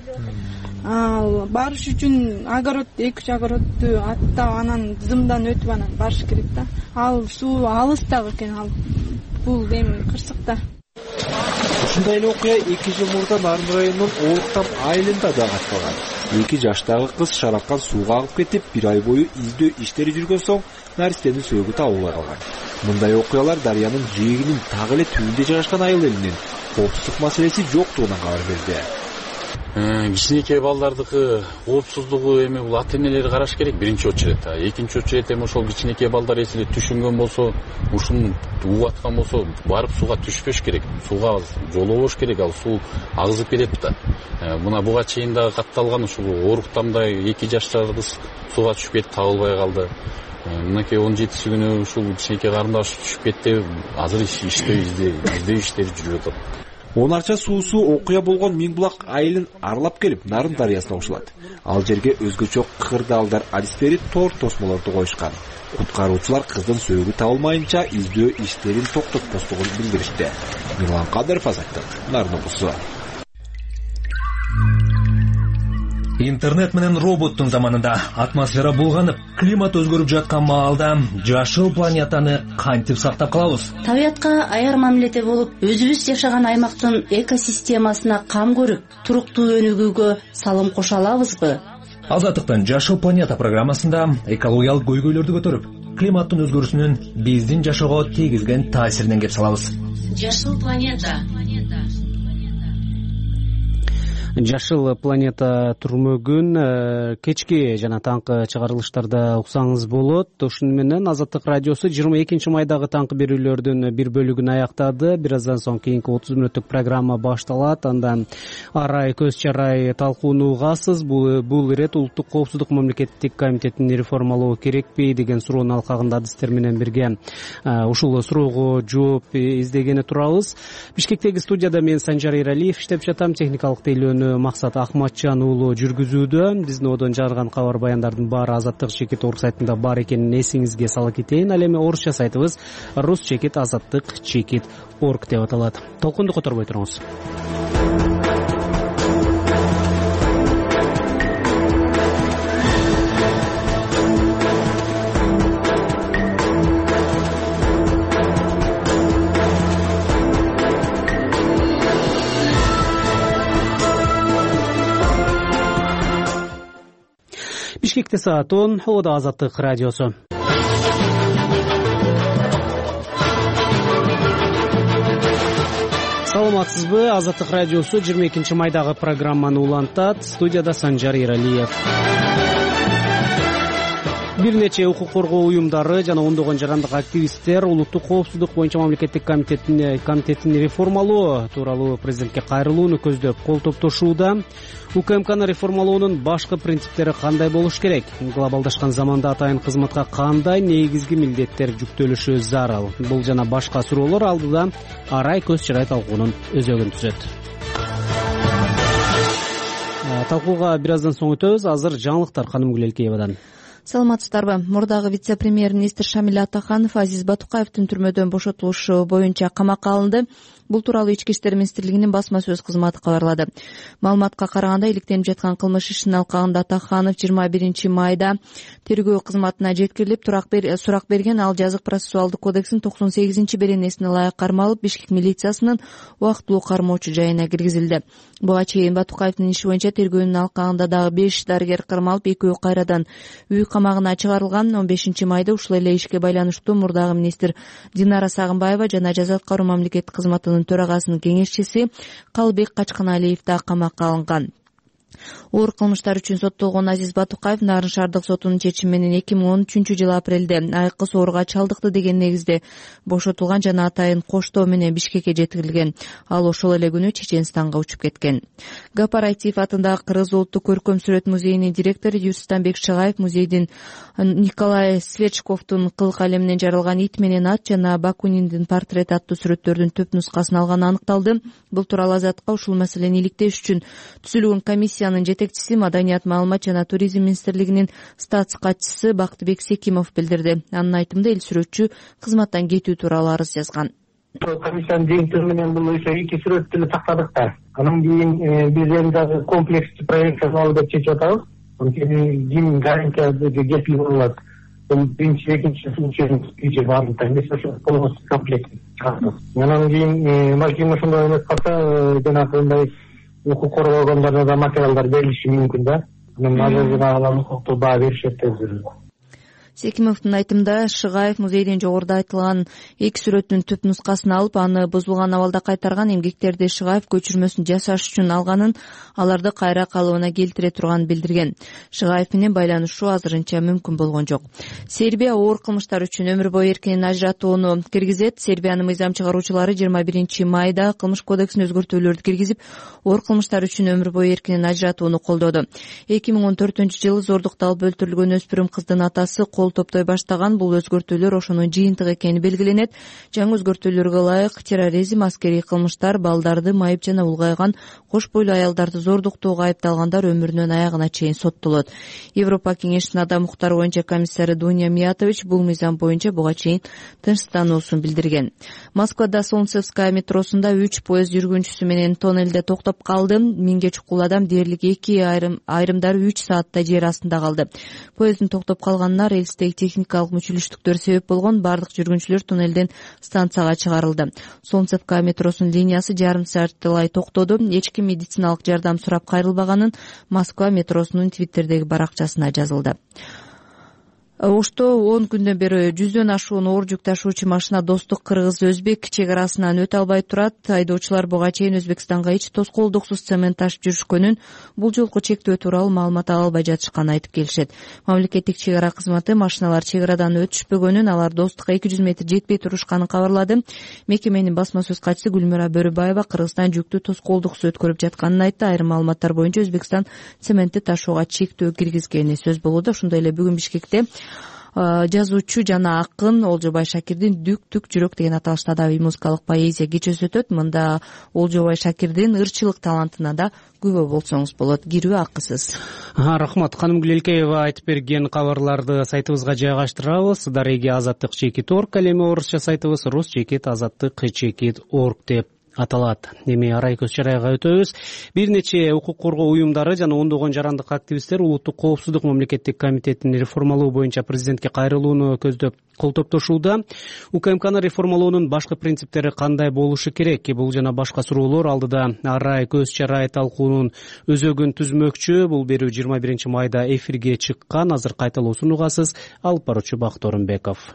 Speaker 23: Ал барыш үчүн огород, эки үч огородду аттап, анан зымдан өтүп анан барыш керек да. Ал суу алыс да экен, ал бул эми кырсыкта.
Speaker 7: Ушундай эле окуя эки жыл мурда Нарын районунун Ооруктам айылында да катталган. эки жаштагы кыз шараккан сууга агып кетип, бир ай бою издөө иштери жүргөн соң наристенин сөөгү табылбай калган. Мындай окуялар дарыянын жээгинин так эле түбүндө жайгашкан айыл элинин коопсуздук маселеси жоктугунан кабар берди.
Speaker 24: Кичинекей балдардыкы коопсуздугу эми бул ата энелери караш керек биринчи очередь. Экинчи очередь эми ошол кичинекей балдар эсине түшүнгөн болсо, ушун угуп аткан болсо, барып сууга түшпөш керек. Сууга жолобош керек, ал суу агызып кетет да. Мына буга чейин дагы катталган ушул Ооруктамда эки жаштагы кыз сууга түшүп кетип табылбай калды. Мынакей он жетиси күнү ушул кичинекей карындаш түшүп кетти. Азыр иштөө издөө иштери жүрүп атат.
Speaker 7: он арча суусу окуя болгон Миңбулак айылын аралап келип Нарын дарыясына кошулат. Ал жерге өзгөчө кырдаалдар адистери тор тосмолорду коюшкан. Куткаруучулар кыздын сөөгү табылмайынча издөө иштерин токтотпостугун билдиришти. Мирлан Кадыров, Азаттык, Нарын облусу.
Speaker 22: Интернет менен роботтун заманында атмосфера булганып, климат өзгөрүп жаткан маалда жашыл планетаны кантип сактап калабыз?
Speaker 25: Табиятка аяр мамиледе болуп, өзүбүз жашаган аймактын экосистемасына кам көрүп, туруктуу өнүгүүгө салым кошо алабызбы?
Speaker 22: Азаттыктын Жашыл планета программасында экологиялык көйгөйлөрдү көтөрүп, климаттын өзгөрүүсүнүн биздин жашоого тийгизген таасиринен кеп салабыз.
Speaker 25: Жашыл планета.
Speaker 2: Жашыл планета түрмөгүн кечки жана таңкы чыгарылыштарда уксаңыз болот. Ошону менен Азаттык радиосу жыйырма экинчи майдагы таңкы берүүлөрдүн бир бөлүгүн аяктады. Бир аздан соң кийинки отуз мүнөттүк программа башталат. Андан арай көз чарай талкуунугасыз. Бул бул ирет улуттук коопсуздук мамлекеттик комитетин реформалоо керекпи деген суроонун алкагында адистер менен бирге ушул суроого жооп издегени турабыз. Бишкектеги студияда мен Санжар Эралиев иштеп жатам. Техникалык тейлөөнү Максат Ахматжан уулу жүргүзүүдө. Биздин одон жарган кабар баяндардын баары Азаттык чекит орг сайтында бар экенин эсиңизге сала кетейин. Ал эми орусча сайтыбыз рус чекит азаттык чекит орг деп аталат. Толкунду которбой туруңуз. Бишкекте саат он, Ода Азаттык радиосу. Саламатсызбы? Азаттык радиосу жыйырма экинчи майдагы программаны улантат. Студияда Санжар Эралиев. Бир нече укук коргоо уюмдары жана ондогон жарандык активисттер улуттук коопсуздук боюнча мамлекеттик комитеттин комитетин реформалоо тууралуу президентке кайрылууну көздөп кол топтошууда. УКМКны реформалоонун башкы принциптери кандай болуш керек? Глобалдашкан заманда атайын кызматка кандай негизги милдеттер жүктөлүшү зарыл? Бул жана башка суроолор алдыда арай көз чырай талкуунун өзөгүн түзөт. Талкууга бир аздан соң өтөбүз. Азыр жаңылыктар Канымгүл Элкеевадан.
Speaker 6: Саламатсыздарбы? Мурдагы вице-премьер-министр Шамиль Атаханов Азиз Батукаевдин түрмөдөн бошотулушу боюнча камакка алынды. Бул тууралуу Ички иштер министрлигинин басма сөз кызматы кабарлады. Маалыматка караганда, иликтенип жаткан кылмыш ишинин алкагында Атаханов жыйырма биринчи майда тергөө кызматына жеткирилип, сурак берген. Ал жазык процессуалдык кодекстин токсон сегизинчи беренесине ылайык кармалып, Бишкек милициясынын убактылуу кармоочу жайына киргизилди. Буга чейин Батукаевдин иши боюнча тергөөнүн алкагында дагы беш дарыгер кармалып, экөө кайрадан үй камагына чыгарылган. он бешинчи майда ушул эле ишке байланыштуу мурдагы министр Динара Сагынбаева жана жаза аткаруу мамлекеттик кызматынын төрагасынын кеңешчиси Калбек Качканалиев да камакка алынган. Оор кылмыштар үчүн соттолгон Азиз Батукаев Нарын шаардык сотунун чечими менен эки миң он үчүнчү жылы апрелде айыккы сооруга чалдыкты деген негизде бошотулган жана атайын коштоо менен Бишкекке жеткирилген. Ал ошол эле күнү Чеченстанга учуп кеткен. Гапарайтиев атындагы Кыргыз улуттук көркөм сүрөт музейинин директору Юрстанбек Шыгаев музейдин Николай Свечковдун кыл калеминен жаралган Ит менен ат жана Бакуниндин портрети аттуу сүрөттөрдүн төп нускасын алганы аныкталды. Бул тууралуу Азатка ушул маселени иликтеш үчүн түзүлгөн комиссиянын жетекчиси Маданият, маалымат жана туризм министрлигинин статс катчысы Бактыбек Секимов билдирди. Анын айтымында, эл сүрөтчү кызматтан кетүү тууралуу арыз жазган.
Speaker 3: Комиссиянын жыйынтыгы менен бул ошо эки сүрөттү эле тактадык да. Анан кийин биз эми дагы комплекстүү проект жасалды деп чечип атабыз. Анткени ким гарантия кепил болот? Бул биринчи, экинчи, үчүнчү баардыгы эмес, ошо полностью комплект чыгат. Анан кийин максимум ошондой эмес калса, жанагы мындай укук коргоо органдарына да материалдар берилиши мүмкүн да. Анан азыр жанагы укукту баа беришет деп.
Speaker 6: Секимовдун айтымында, Шыгаев музейден жогоруда айтылган эки сүрөттүн түп нускасын алып, аны бузулган абалда кайтарган. Эмгектерди Шыгаев көчүрмөсүн жасаш үчүн алганын, аларды кайра калыбына келтире турганын билдирген. Шыгаев менен байланышуу азырынча мүмкүн болгон жок. Сербия оор кылмыштар үчүн өмүр бою эркинен ажыратууну киргизет. Сербиянын мыйзам чыгаруучулары жыйырма биринчи майда кылмыш кодексине өзгөртүүлөрдү киргизип, оор кылмыштар үчүн өмүр бою эркинен ажыратууну колдоду. эки миң он төртүнчү жылы зордукта алып өлтүрүлгөн өспүрүм кыздын атасы кол топтой баштаган. Бул өзгөртүүлөр ошонун жыйынтыгы экени белгиленет. Жаңы өзгөртүүлөргө ылайык терроризм, аскерий кылмыштар, балдарды майып жана улгайган кош бойлуу аялдарды зордуктоого айыпталгандар өмүрүнүн аягына чейин соттолот. Европа кеңешинин адам укуктары боюнча комиссары Дуня Миятович бул мыйзам боюнча буга чейин тынчтануусун билдирген. Москвада Солнцевская метросунда үч поезд жүргүнчүсү менен тоннелде токтоп калды. Миңге чукул адам дээрлик эки айрым айрымдары үч саатта жер астында калды. Поезддин токтоп калганына рельстеги техникалык мүчүлүштүктөр себеп болгон. Бардык жүргүнчүлөр туннелден станцияга чыгарылды. Солнцевка метросунун линиясы жарым саатталай токтоду. Эч ким медициналык жардам сурап кайрылбаганын Москва метросунун Твиттердеги баракчасына жазылды. Ошто он күндөн бери жүздөн ашуун оор жүк ташуучу машина Достук Кыргыз Өзбек чек арасынан өтө албай турат. Айдоочулар буга чейин Өзбекстанга эч тоскоолдуксуз цемент ташып жүрүшкөнүн, бул жолку чектөө тууралуу маалымат ала албай жатышканын айтып келишет. Мамлекеттик чек ара кызматы машиналар чек арадан өтүшпөгөнүн, алар Достукка эки жүз метр жетпей турушканын кабарлады. Мекеменин басма сөз катчысы Гүлмира Бөрүбаева Кыргызстан жүктү тоскоолдуксуз өткөрүп жатканын айтты. Айрым маалыматтар боюнча Өзбекстан цементти ташууга чектөө киргизгени сөз болууда. Ошондой эле бүгүн Бишкекте жазуучу жана акын Олжобай Шакирдин Дүк Түк жүрөк деген аталышта адаби музыкалык поэзия кечеси өтөт. Мында Олжобай Шакирдин ырчылык талантына да күбө болсоңуз болот. Кирүү акысыз.
Speaker 2: Рахмат. Ханым Гүлелкеева айтып берген кабарларды сайтыбызга жайгаштырабыз. Дареги азаттык чекит орг, эми орусча сайтыбыз рус чекит азаттык чекит орг деп аталат. Эми арай көз чарайга өтөбүз. Бир нече укук коргоо уюмдары жана ондогон жарандык активисттер Улуттук коопсуздук мамлекеттик комитетин реформалоо боюнча президентке кайрылууну көздөп кол топтошууда. УКМКны реформалоонун башкы принциптери кандай болушу керек? Бул жана башка суроолор алдыда арай көз чарай талкуунун өзөгүн түзмөкчү. Бул берүү жыйырма биринчи майда эфирге чыккан. Азыр кайталоосун угасыз. Алып баруучу Бакыт Орунбеков.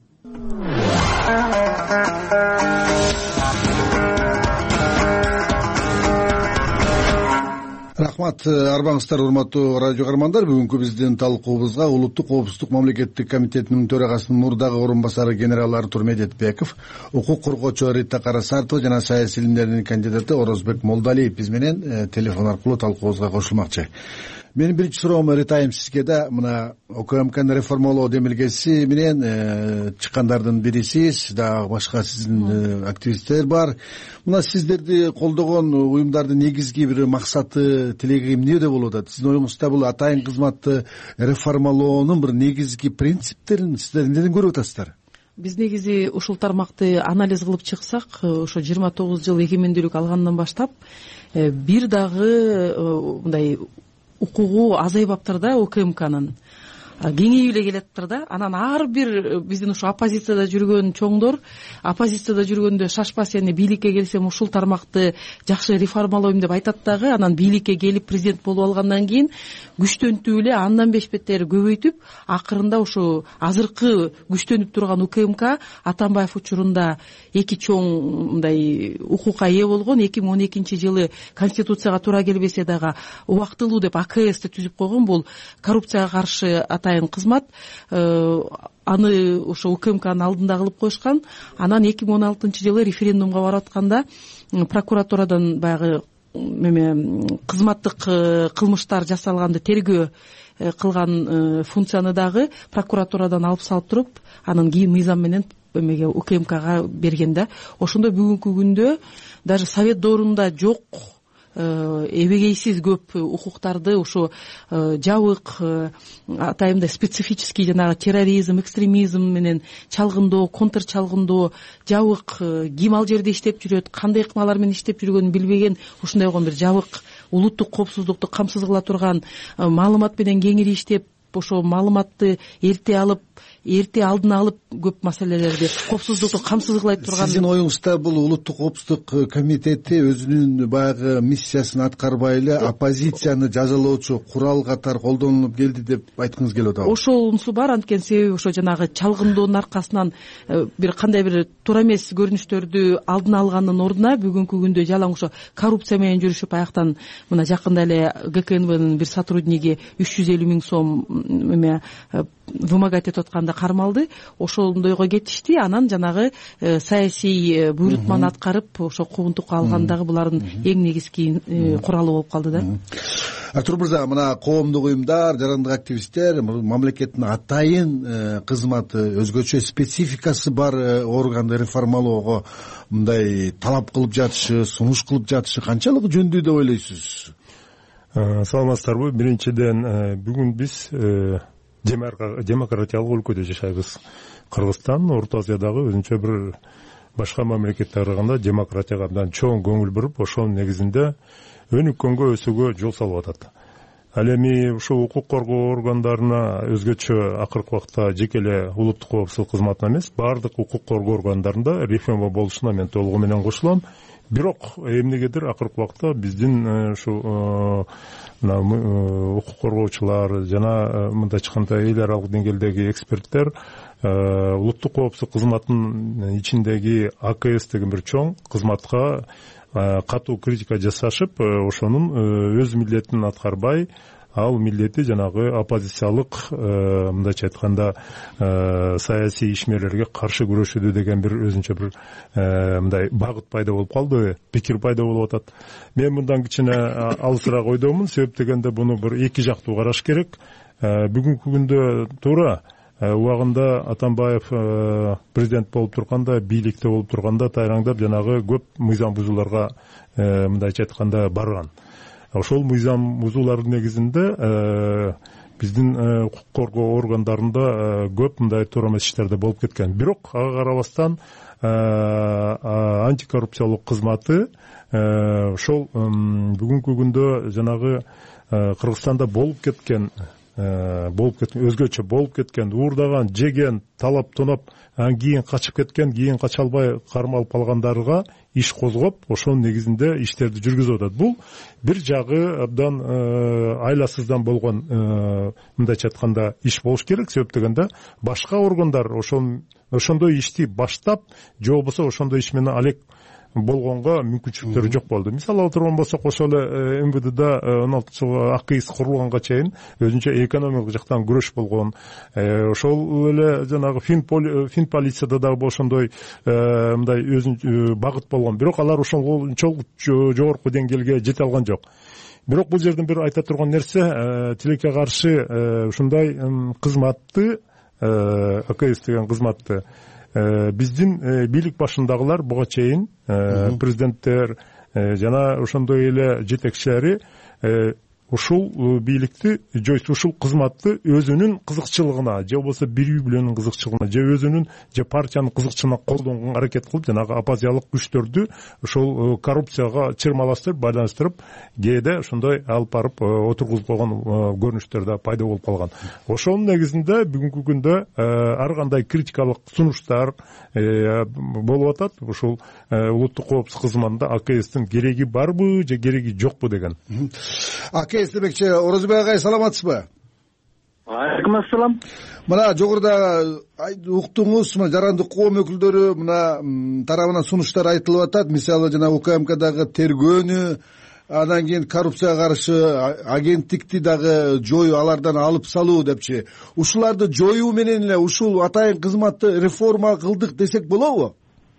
Speaker 21: Рахмат, арбаңыздар, урматтуу радио каармандар. Бүгүнкү биздин талкуубузга Улуттук коопсуздук мамлекеттик комитетинин төрагасынын мурдагы орун басары генерал Артур Медетбеков, укук коргоочу Рита Карасартова жана саясий илимдердин кандидаты Орозбек Молдалиев биз менен телефон аркылуу талкуубузга кошулмакчы. Менин биринчи суроом Рита айым сизге да, мына УКМКны реформалоо демилгеси менен чыккандардын бирисиз, дагы башка сиздин активисттер бар. Мына сиздерди колдогон уюмдардын негизги бир максаты, тилеги эмнеде болуп атат? Сиздин оюңузда бул атайын кызматты реформалоонун бир негизги принциптерин сиздер эмнеден көрүп атасыздар?
Speaker 9: Биз негизи ушул тармакты анализ кылып чыксак, ошо жыйырма тогуз жыл эгемендүүлүк алгандан баштап бир дагы мындай укугу азайбаптыр да УКМКнын. Кеңейип эле келатыптыр да. Анан ар бир биздин ушу оппозицияда жүргөн чоңдор, оппозицияда жүргөндө шашпа сени бийликке келсем ушул тармакты жакшы реформалойм деп айтат дагы, анан бийликке келип президент болуп алгандан кийин күчтөнтүп эле андан бешбеттери көбөйтүп, акырында ушу азыркы күчтөнүп турган УКМК Атамбаев учурунда эки чоң мындай укукка ээ болгон. эки миң он экинчи жылы конституцияга туура келбесе дагы убактылуу деп АКСти түзүп койгон. Бул коррупцияга каршы атайын кызмат. Аны ошо УКМКнын алдында кылып коюшкан. Анан эки миң он алтынчы жылы референдумга барып атканда прокуратурадан баягы эме кызматтык кылмыштар жасалганды тергөө кылган функцияны дагы прокуратурадан алып салып туруп, анан кийин мыйзам менен эмеге УКМКга берген да. Ошондо бүгүнкү күндө даже совет доорунда жок эбегейсиз көп укуктарды ошо жабык атайында специфический жанагы терроризм, экстремизм менен чалгындоо, контр чалгындоо, жабык ким ал жерде иштеп жүрөт, кандай ыкмалар менен иштеп жүргөнүн билбеген ушундай болгон бир жабык улуттук коопсуздукту камсыз кыла турган маалымат менен кеңири иштеп, ошо маалыматты эрте алып, эрте алдын алып көп маселелерди коопсуздукту камсыз кылай турган.
Speaker 21: Сиздин оюңузда бул Улуттук коопсуздук комитети өзүнүн баягы миссиясын аткарбай эле оппозицияны жазалоочу курал катары колдонулуп келди деп айткыңыз келип атабы?
Speaker 9: Ошонусу бар, анткени себеби ошо жанагы чалгындоонун аркасынан бир кандай бир туура эмес көрүнүштөрдү алдын алгандын ордуна бүгүнкү күндө жалаң ошо коррупция менен жүрүшүп, аяктан мына жакында эле ГКНБнын бир сотрудниги үч жүз элүү миң сом эме вымогать этип атканда кармалды. Ошондойго кетишти. Анан жанагы саясий буйрутманы аткарып, ошо куугунтукка алгандагы булардын эң негизги куралы болуп калды да.
Speaker 21: Артур мырза, мына коомдук уюмдар, жарандык активисттер мамлекеттин атайын кызматы, өзгөчө спецификасы бар органды реформалоого мындай талап кылып жатышы, сунуш кылып жатышы канчалык жөндүү деп ойлойсуз?
Speaker 10: Саламатсыздарбы? Биринчиден, бүгүн биз демократиялык өлкөдө жашайбыз. Кыргызстан Орто Азиядагы өзүнчө бир башка мамлекеттерге караганда демократияга абдан чоң көңүл буруп, ошонун негизинде өнүккөнгө, өсүүгө жол салып атат. Ал эми ушул укук коргоо органдарына өзгөчө акыркы убакта жеке эле улуттук коопсуздук кызматына эмес, баардык укук коргоо органдарында реформа болушуна мен толугу менен кошулам. бирок эмнегедир акыркы убакта биздин ушу мына укук коргоочулар жана мындай айтканда эл аралык деңгээлдеги эксперттер улуттук коопсуздук кызматынын ичиндеги А К С деген бир чоң кызматка катуу критика жасашып, ошонун өз милдетин аткарбай, ал милдети жанагы оппозициялык мындайча айтканда саясий ишмерлерге каршы күрөшүүдө деген бир өзүнчө бир мындай багыт пайда болуп калды, пикир пайда болуп атат. Мен мындан кичине алысыраак ойдомун, себеп дегенде буну бир эки жактуу караш керек. Бүгүнкү күндө туура убагында Атамбаев президент болуп турганда, бийликте болуп турганда тайраңдап жанагы көп мыйзам бузууларга мындайча айтканда барган. Ошол мыйзам бузуулардын негизинде биздин укук коргоо органдарында көп мындай туура эмес иштерде болуп кеткен. Бирок ага карабастан антикоррупциялык кызматы ошол бүгүнкү күндө жанагы Кыргызстанда болуп кеткен болуп кеткен өзгөчө болуп кеткен, уурдаган, жеген, талап тонап, анан кийин качып кеткен, кийин кача албай кармалып калгандарга иш козгоп, ошонун негизинде иштерди жүргүзүп атат. Бул бир жагы абдан айласыздан болгон мындайча айтканда иш болуш керек, себеп дегенде башка органдар ошондой ишти баштап, же болбосо ошондой иш менен алек болгонго мүмкүнчүлүктөрү жок болду. Мисалы алып турган болсок, ошол эле М В Дда он алтынчы жылы А К С курулганга чейин өзүнчө экономикалык жактан күрөш болгон. Ошол эле жанагы фин полицияда дагы ошондой мындай өзүнчө багыт болгон. Бирок алар ошончолук жогорку деңгээлге жете алган жок. Бирок бул жерден бир айта турган нерсе, тилекке каршы ушундай кызматты, А К С деген кызматты биздин бийлик башындагылар буга чейин президенттер жана ошондой эле жетекчилери ушул бийликти же ушул кызматты өзүнүн кызыкчылыгына, же болбосо бир үй бүлөнүн кызыкчылыгына, же өзүнүн же партиянын кызыкчылыгына колдонгонго аракет кылып, жанагы оппозициялык күчтөрдү ушул коррупцияга чырмалаштырып, байланыштырып, кээде ошондой алып барып отургузуп койгон көрүнүштөр да пайда болуп калган. Ошонун негизинде бүгүнкү күндө ар кандай критикалык сунуштар болуп атат. Ушул улуттук коопсуздук кызматында А К Стин кереги барбы же кереги жокпу деген.
Speaker 21: А К С демекчи, Орозбек агай, саламатсызбы?
Speaker 11: Алейкум ассалам.
Speaker 21: Мына жогоруда уктуңуз, мына жарандык коом өкүлдөрү мына тарабынан сунуштар айтылып атат. Мисалы жана У К М Кдагы тергөөнү, андан кийин коррупцияга каршы агенттикти дагы жоюу, алардан алып салуу депчи. Ушуларды жоюу менен эле ушул атайын кызматты реформа кылдык десек болобу?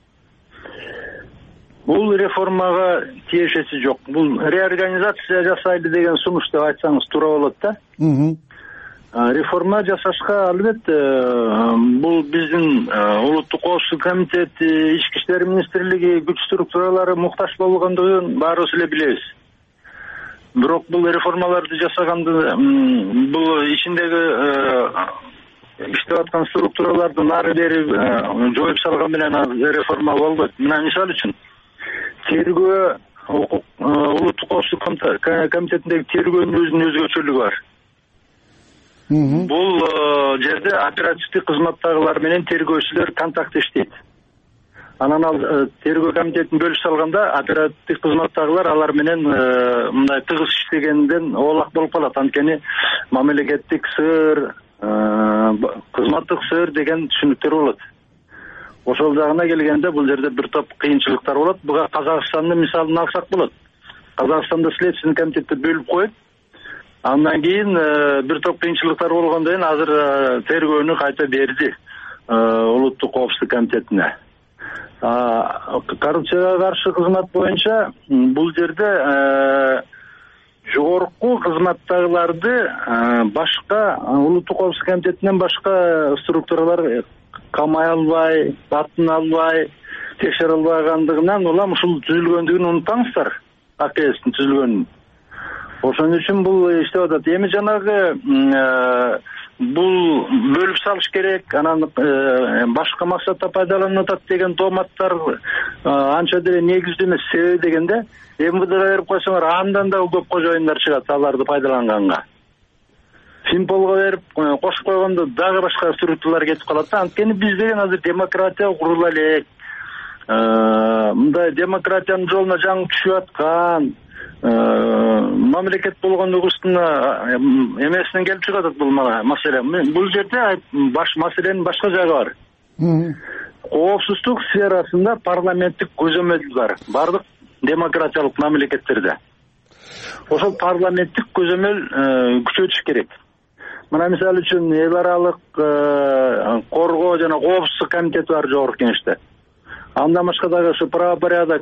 Speaker 11: Бул реформага тиешеси жок. Бул реорганизация жасайлы деген сунуш деп айтсаңыз туура болот да. Реформа жасашка албетте бул биздин улуттук коопсуздук комитети, ички иштер министрлиги, күч структуралары муктаж болгондугун баарыбыз эле билебиз. Бирок бул реформаларды жасаганда бул ичиндеги иштеп аткан структураларды ары бери жоюп салган менен реформа болбойт. Мына мисалы үчүн тергөө улуттук коопсуздук комитетиндеги тергөөнүн өзүнүн өзгөчөлүгү бар. Бул жерде оперативдик кызматтагылар менен тергөөчүлөр контакт иштейт. Анан ал тергөө комитетин бөлүп салганда оперативдик кызматтагылар алар менен мындай тыгыз иштегенден оолак болуп калат. Анткени мамлекеттик сыр, кызматтык сыр деген түшүнүктөр болот. Ошол жагына келгенде бул жерде бир топ кыйынчылыктар болот. Буга Казакстандын мисалын алсак болот. Казакстанда следственный комитетти бөлүп коюп, андан кийин бир топ кыйынчылыктар болгондон кийин азыр тергөөнү кайта берди улуттук коопсуздук комитетине. Коррупцияга каршы кызмат боюнча бул жерде жогорку кызматтагыларды башка улуттук коопсуздук комитетинен башка структуралар камай албай, батын албай, текшере албагандыгынан улам ушул түзүлгөндүгүн унутпаңыздар, А К Стин түзүлгөнүн. Ошон үчүн бул иштеп атат. Эми жанагы бул бөлүп салыш керек, анан башка максатта пайдаланылып атат деген дооматтар анча деле негиздүү эмес. Себеби дегенде М В Дга берип койсоңор андан да көп кожоюндар чыгат аларды пайдаланганга. Финполго берип кошуп койгондо дагы башка структуралар кетип калат да. Анткени биз деген азыр демократия курула элек. мындай демократиянын жолуна жаңы түшүп аткан мамлекет болгон угустуна эмесинен келип чыгып атат бул маселе. Бул жерде баш маселенин башка жагы бар. Коопсуздук сферасында парламенттик көзөмөл бар бардык демократиялык мамлекеттерде. Ошол парламенттик көзөмөл күчөтүш керек. Мына мисалы үчүн эл аралык коргоо жана коопсуздук комитети бар жогорку кеңеште. Андан башка дагы ушу правопорядок,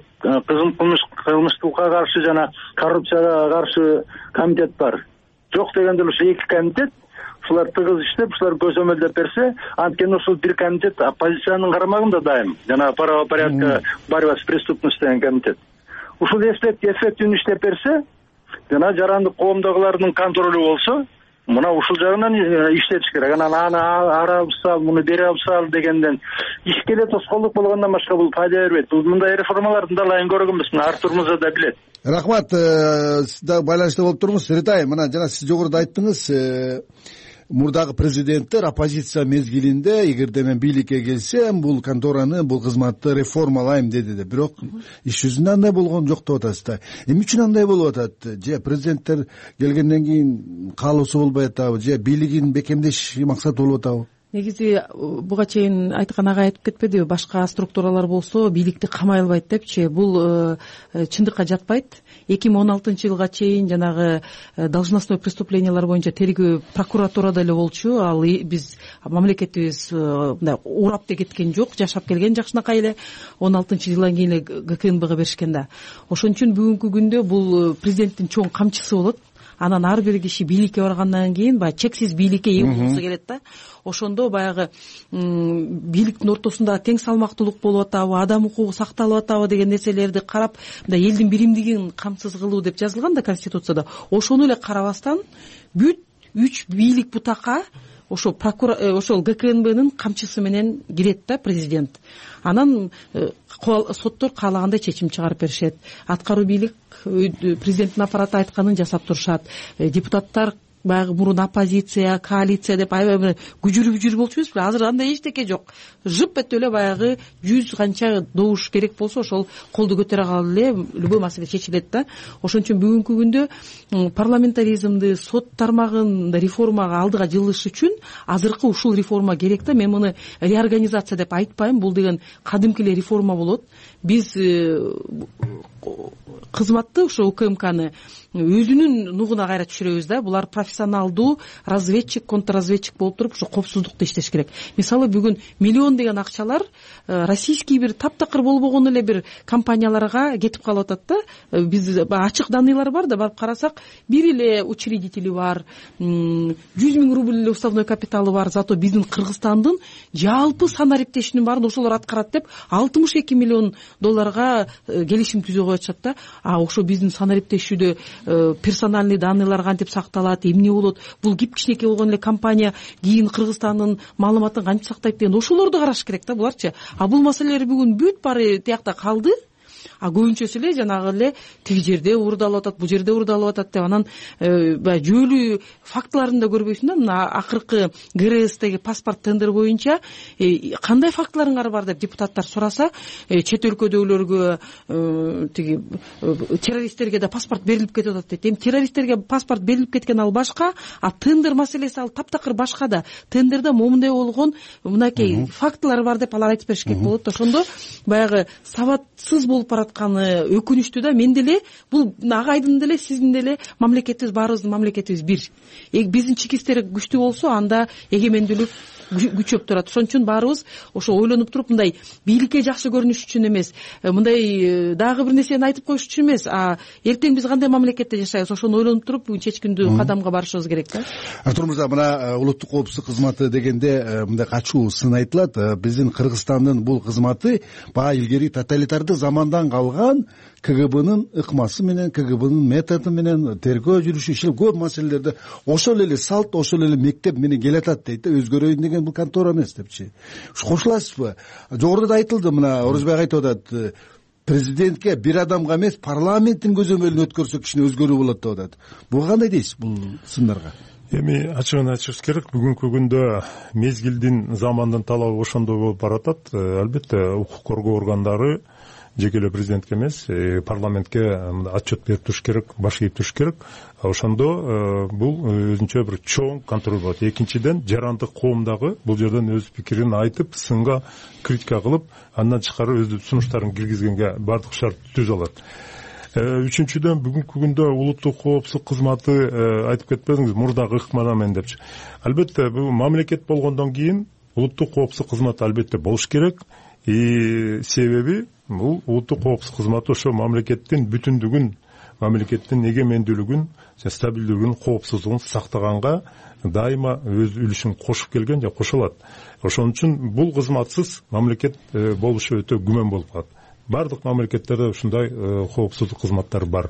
Speaker 11: кылмыштыкка каршы жана коррупцияга каршы комитет бар. Жок дегенде ушу эки комитет, ушулар тыгыз иштеп, ушулар көзөмөлдөп берсе, анткени ушул бир комитет оппозициянын карамагында дайым. Жана правопорядка, борьба с преступностью деген комитет. Ушул эффективдүү иштеп берсе, жана жарандык коомдогулардын контролу болсо, мына ушул жагынан иштетиш керек. Анан аны ара алсал, муну бери алсал дегенден ишкеле тоскоолдук болгондон башка бул пайда бербейт. Бул мындай реформаларды далайын көргөнбүз. Артур мырза да билет.
Speaker 21: Рахмат, сиз да байланышта болуп туруңуз. Ретай, мына жана сиз жогоруда айттыңыз, мурдагы президенттер оппозиция мезгилинде эгерде мен бийликке келсем, бул контораны, бул кызматты реформалайм деди да. Бирок иш жүзүндө андай болгон жок деп атасыз да. Эмне үчүн андай болуп атат? Же президенттер келгенден кийин каалоосу болбой атабы? Же бийлигин бекемдеш максаты болуп атабы?
Speaker 9: Негизи буга чейин айткан агай айтып кетпедиби, башка структуралар болсо бийликти камай албайт депчи. Бул чындыкка жатпайт. эки миң он алтынчы жылга чейин жанагы должностной преступлениялар боюнча тергөө прокуратурада эле болчу. Ал биз мамлекетибиз мындай урап да кеткен жок, жашап келген жакшынакай эле. он алтынчы жылдан кийин эле ГКНБга беришкен да. Ошон үчүн бүгүнкү күндө бул президенттин чоң камчысы болот. Анан ар бир киши бийликке баргандан кийин баягы чексиз бийликке ээ болгусу келет да. Ошондо баягы бийликтин ортосунда тең салмактуулук болуп атабы, адам укугу сакталып атабы деген нерселерди карап, мындай элдин биримдигин камсыз кылуу деп жазылган да Конституцияда. Ошону эле карабастан бүт үч бийлик бутакка ошо прокурор ошол ГКНБнын камчысы менен кирет да президент. Анан соттор каалагандай чечим чыгарып беришет. Аткаруу бийлик президенттин аппараты айтканын жасап турушат. Депутаттар баягы мурун оппозиция, коалиция деп аябай күжүрүп жүрүп болчу эмеспи? Азыр андай эчтеке жок. Жып өтүп эле баягы жүз канча добуш керек болсо ошол колду көтөрө калып эле любой маселе чечилет да. Ошон үчүн бүгүнкү күндө парламентаризмди, сот тармагын реформага алдыга жылыш үчүн азыркы ушул реформа керек да. Мен муну реорганизация деп айтпайм. Бул деген кадимки эле реформа болот. Биз кызматты ошо УКМКны өзүнүн нугуна кайра түшүрөбүз да. Булар профессионалдуу разведчик, контрразведчик болуп туруп ошо коопсуздукта иштеш керек. Мисалы бүгүн миллион деген акчалар российский бир таптакыр болбогон эле бир компанияларга кетип калып атат да. Биз ачык данныйлар бар да, барып карасак, бир эле учредители бар, жүз миң рубль эле уставной капиталы бар. Зато биздин Кыргызстандын жалпы санариптешинин баарын ошолор аткарат деп алтымыш эки миллион долларга келишим түзүү коюшат да. А ошо биздин санариптешүүдө персональный данныйлар кантип сакталат, эмне болот, бул кип кичинекей болгон эле компания кийин Кыргызстандын маалыматын кантип сактайт деген ошолорду караш керек да буларчы. А бул маселелер бүгүн бүт баары тиякта калды. А көбүнчөсү эле жанагы эле тиги жерде уурдалып атат, бул жерде уурдалып атат деп анан баягы жөлүү фактыларын да көрбөйсүң да. Мына акыркы ГРСдеги паспорт тендер боюнча кандай фактыларыңар бар деп депутаттар сураса, чет өлкөдөгүлөргө тиги террористтерге да паспорт берилип кетип атат дейт. Эми террористтерге паспорт берилип кеткен ал башка, а тендер маселеси ал таптакыр башка да. Тендерде момундай болгон мынакей фактылар бар деп алар айтып беришкен болот. Ошондо баягы сабатсыз болуп баратканы өкүнүчтүү да. Мен деле бул агайдын деле, сиздин деле мамлекетибиз, баарыбыздын мамлекетибиз бир. Биздин чекистер күчтүү болсо анда эгемендүүлүк күчөп турат. Ошон үчүн баарыбыз ошо ойлонуп туруп, мындай бийликке жакшы көрүнүш үчүн эмес, мындай дагы бир нерсени айтып коюш үчүн эмес, а эртең биз кандай мамлекетте жашайбыз, ошону ойлонуп туруп бүгүн чечкиндүү кадамга барышыбыз керек да.
Speaker 21: Артур мырза, мына улуттук коопсуздук кызматы дегенде мындай качуу сын айтылат. Биздин Кыргызстандын бул кызматы баа илгери тоталитардык замандан калган КГБнын ыкмасы менен, КГБнын методу менен тергөө жүрүшү иши көп маселелерде ошол эле салт, ошол эле мектеп менен келатат дейт да. Өзгөрөйүн деген бул контора эмес депчи. Кошуласызбы? Жогоруда да айтылды, мына Орозбек айтып атат, президентке бир адамга эмес парламенттин көзөмөлүн өткөрсө кичине өзгөрүү болот деп атат. Буга кандай дейсиз бул сындарга?
Speaker 10: эми ачыгын айтышыбыз керек, бүгүнкү күндө мезгилдин замандын талабы ошондой болуп баратат. Албетте укук коргоо органдары жеке эле президентке эмес, парламентке отчет берип туруш керек, баш ийип туруш керек. Ошондо бул өзүнчө бир чоң контроль болот. Экинчиден, жарандык коом дагы бул жерден өз пикирин айтып, сынга критика кылып, андан тышкары өз сунуштарын киргизгенге бардык шарт түзө алат. Үчүнчүдөн, бүгүнкү күндө улуттук коопсуздук кызматы айтып кетпедиңиз, мурдагы ыкмана менен депчи. Албетте бул мамлекет болгондон кийин улуттук коопсуздук кызматы албетте болуш керек. И себеби бул улуттук коопсуздук кызматы ошо мамлекеттин бүтүндүгүн, мамлекеттин эгемендүүлүгүн, стабилдүүлүгүн, коопсуздугун сактаганга дайыма өз үлүшүн кошуп келген же кошулат. Ошон үчүн бул кызматсыз мамлекет болушу өтө күмөн болуп калат. Бардык мамлекеттерде ушундай коопсуздук кызматтары бар.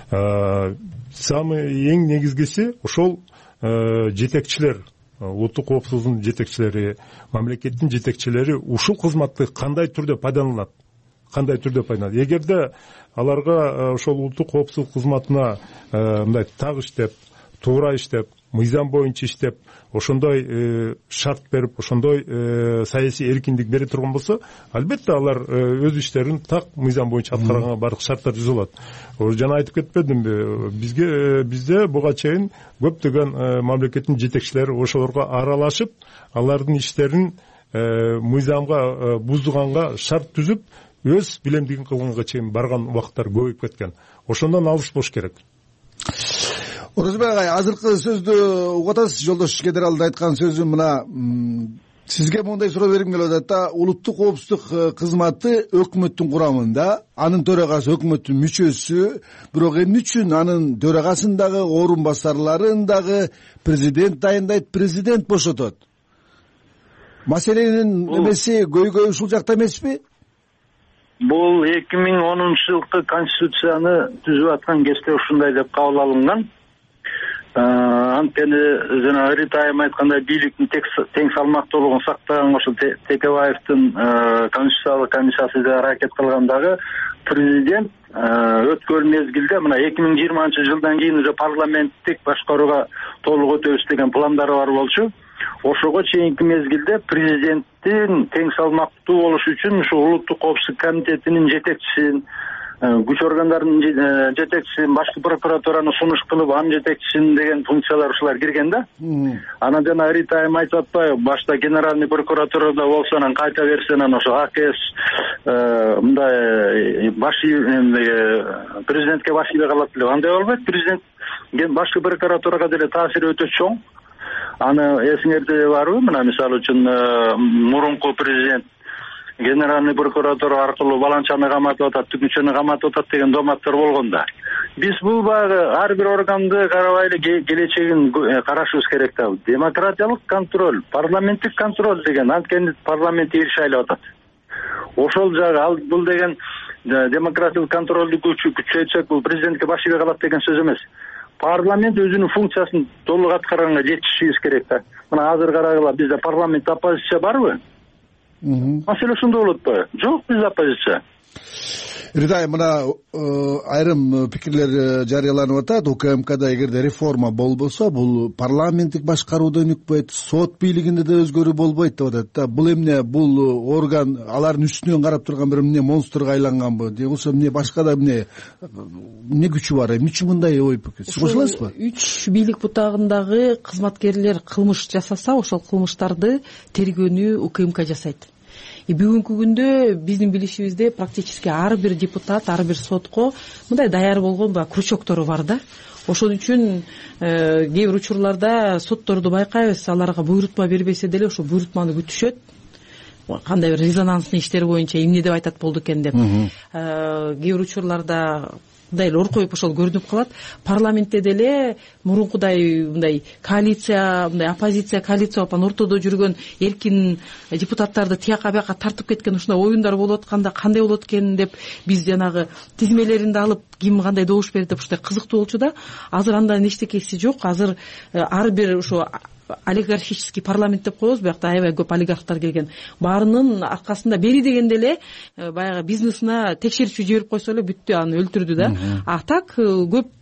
Speaker 10: Самый эң негизгиси ошол жетекчилер, улуттук коопсуздуктун жетекчилери, мамлекеттин жетекчилери ушул кызматты кандай түрдө пайдаланат? Кандай түрдө пайдаланат? Эгерде аларга ошол улуттук коопсуздук кызматына мындай так иштеп, туура иштеп, мыйзам боюнча иштеп, ошондой шарт берип, ошондой саясий эркиндик бере турган болсо, албетте алар өз иштерин так мыйзам боюнча аткарганга бардык шарттар түзүлөт. Жана айтып кетпедимби, бизге бизде буга чейин көптөгөн мамлекеттин жетекчилери ошолорго аралашып, алардын иштерин мыйзамга бузганга шарт түзүп, өз билемдигин кылганга чейин барган убакыттар көбөйүп кеткен. Ошондон алыс болуш керек.
Speaker 21: Оразбек агай, азыркы сөздү угуп атасыз, жолдош генералдын айткан сөзү мына сизге моундай суроо бергим келип атат да. Улуттук коопсуздук кызматы өкмөттүн курамында, анын төрагасы өкмөттүн мүчөсү, бирок эмне үчүн анын төрагасын дагы, орун басарларын дагы президент дайындайт, президент бошотот? Маселенин эмеси көйгөй ушул жакта эмеспи?
Speaker 11: Бул эки миң онунчу жылкы конституцияны түзүп аткан кезде ушундай деп кабыл алынган. Анткени жана Рита айым айткандай, бийликтин тең салмактуулугун сактаган ошол Текебаевдин конституциялык комиссиясы да аракет кылгандагы президент өткөн мезгилде мына эки миң жыйырманчы жылдан кийин уже парламенттик башкарууга толук өтөбүз деген пландары бар болчу. Ошого чейинки мезгилде президенттин тең салмактуу болуш үчүн ушу улуттук коопсуздук комитетинин жетекчисин, күч органдарынын жетекчисин, башкы прокуратураны сунуш кылып, анын жетекчисин деген функциялар ушулар кирген да. Анан жана Рита айым айтып атпайбы, башта генеральный прокуратурада болсо, анан кайта берсе, анан ошо АКС мындай баш президентке баш ийбей калат деп. Андай болбойт. Президент башкы прокуратурага деле таасири өтө чоң. Аны эсиңерде барбы? Мына мисалы үчүн мурунку президент генеральный прокуратура аркылуу баланчаны каматып атат, түгүнчөнү каматып атат деген доматтар болгон да. Биз бул баягы ар бир органды карабай эле келечегин карашыбыз керек да. Демократиялык контроль, парламенттик контроль деген, анткени парламент эл шайлап атат. Ошол жагы ал бул деген демократиялык контролду күчөйтсөк, бул президентке баш ийбей калат деген сөз эмес. Парламент өзүнүн функциясын толук аткарганга жетишибиз керек да. Мына азыр карагыла, бизде парламентте оппозиция барбы? Маселе ошондо болот го. Жок, бизде оппозиция.
Speaker 21: Ритай, мына айрым пикирлер жарыяланып атат. УКМКда эгерде реформа болбосо, бул парламенттик башкаруудан үкпөйт, сот бийлигинде да өзгөрүү болбойт деп атат да. Бул эмне? Бул орган алардын үстүнөн карап турган бир эмне монстрга айланганбы? Же болбосо эмне башка да эмне эмне күчү бар? Эмне үчүн мындай ой пикир? Сиз кошуласызбы?
Speaker 9: Үч бийлик бутагындагы кызматкерлер кылмыш жасаса, ошол кылмыштарды тергөөнү УКМК жасайт. И бүгүнкү күндө биздин билишибизде практически ар бир депутат, ар бир сотко мындай даяр болгон баягы крючоктору бар да. Ошон үчүн кээ бир учурларда сотторду байкайбыз, аларга буйрутма бербесе деле ошо буйрутманы күтүшөт. Кандай бир резонанстный иштер боюнча эмне деп айтат болду экен деп. Кээ бир учурларда мындай эле ор коюп ошол көрүнүп калат. Парламентте деле мурункудай мындай коалиция, мындай оппозиция коалиция болуп, анан ортодо жүргөн эркин депутаттарды тияка бияка тартып кеткен ушундай оюндар болуп атканда кандай болот экен деп биз жанагы тизмелеринди алып, ким кандай добуш берди деп ушундай кызыктуу болчу да. Азыр андан эчтекеси жок. Азыр ар бир ошо олигархический парламент деп коебуз, биякта аябай көп олигархтар келген. Баарынын аркасында бери дегенде эле баягы бизнесине текшерүүчү жиберип койсо эле бүттү, аны өлтүрдү да. А так көп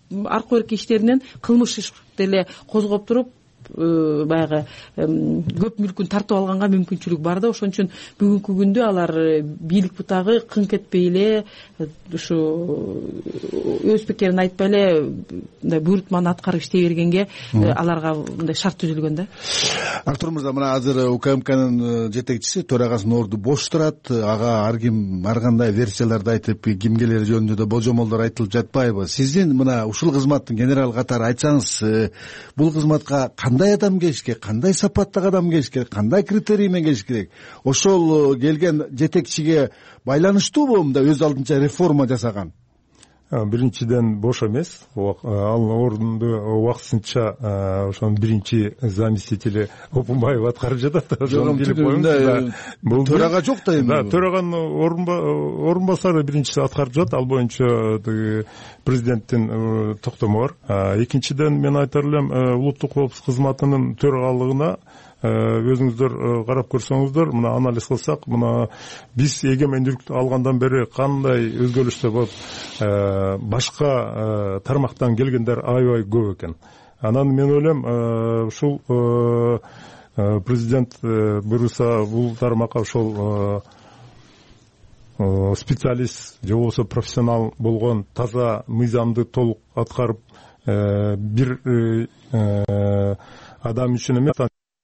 Speaker 9: аркы берки иштеринен кылмыш иш деле козгоп туруп баягы көп мүлкүн тартып алганга мүмкүнчүлүк бар да. Ошон үчүн бүгүнкү күндө алар бийлик бутагы кыңк этпей эле ушу өз пикирин айтпай эле мындай буйрутманы аткарып иштей бергенге аларга мындай шарт түзүлгөн да.
Speaker 21: Артур мырза, мына азыр УКМКнын жетекчиси, төрагасынын орду бош турат. Ага ар ким ар кандай версияларды айтып, кимгелери жөнүндө да болжомолдор айтылып жатпайбы? Сиздин мына ушул кызматтын генерал катары айтсаңыз, бул кызматка кандай адам келиш керек, кандай сапаттагы адам келиш керек, кандай критерий менен келиш керек? Ошол келген жетекчиге байланыштуубу мындай өз алдынча реформа жасаган?
Speaker 10: Биринчиден бош эмес, ал орунду убактысынча ошонун биринчи заместители Опунбаев аткарып жатат. Ошону билип коюңуз. Бул
Speaker 21: төрага жок да эми.
Speaker 10: Да, төраганын орун басары биринчиси аткарып жатат. Ал боюнча президенттин токтому бар. Экинчиден мен айтар элем, улуттук коопсуздук кызматынын төрагалыгына өзүңүздөр карап көрсөңүздөр, мына анализ кылсак, мына биз эгемендүүлүктү алгандан бери кандай өзгөрүштөр болуп, башка тармактан келгендер аябай көп экен. Анан мен ойлойм, ушул президент буйруса бул тармакка ошол специалист же болбосо профессионал болгон таза мыйзамды толук аткарып, бир адам үчүн эмес,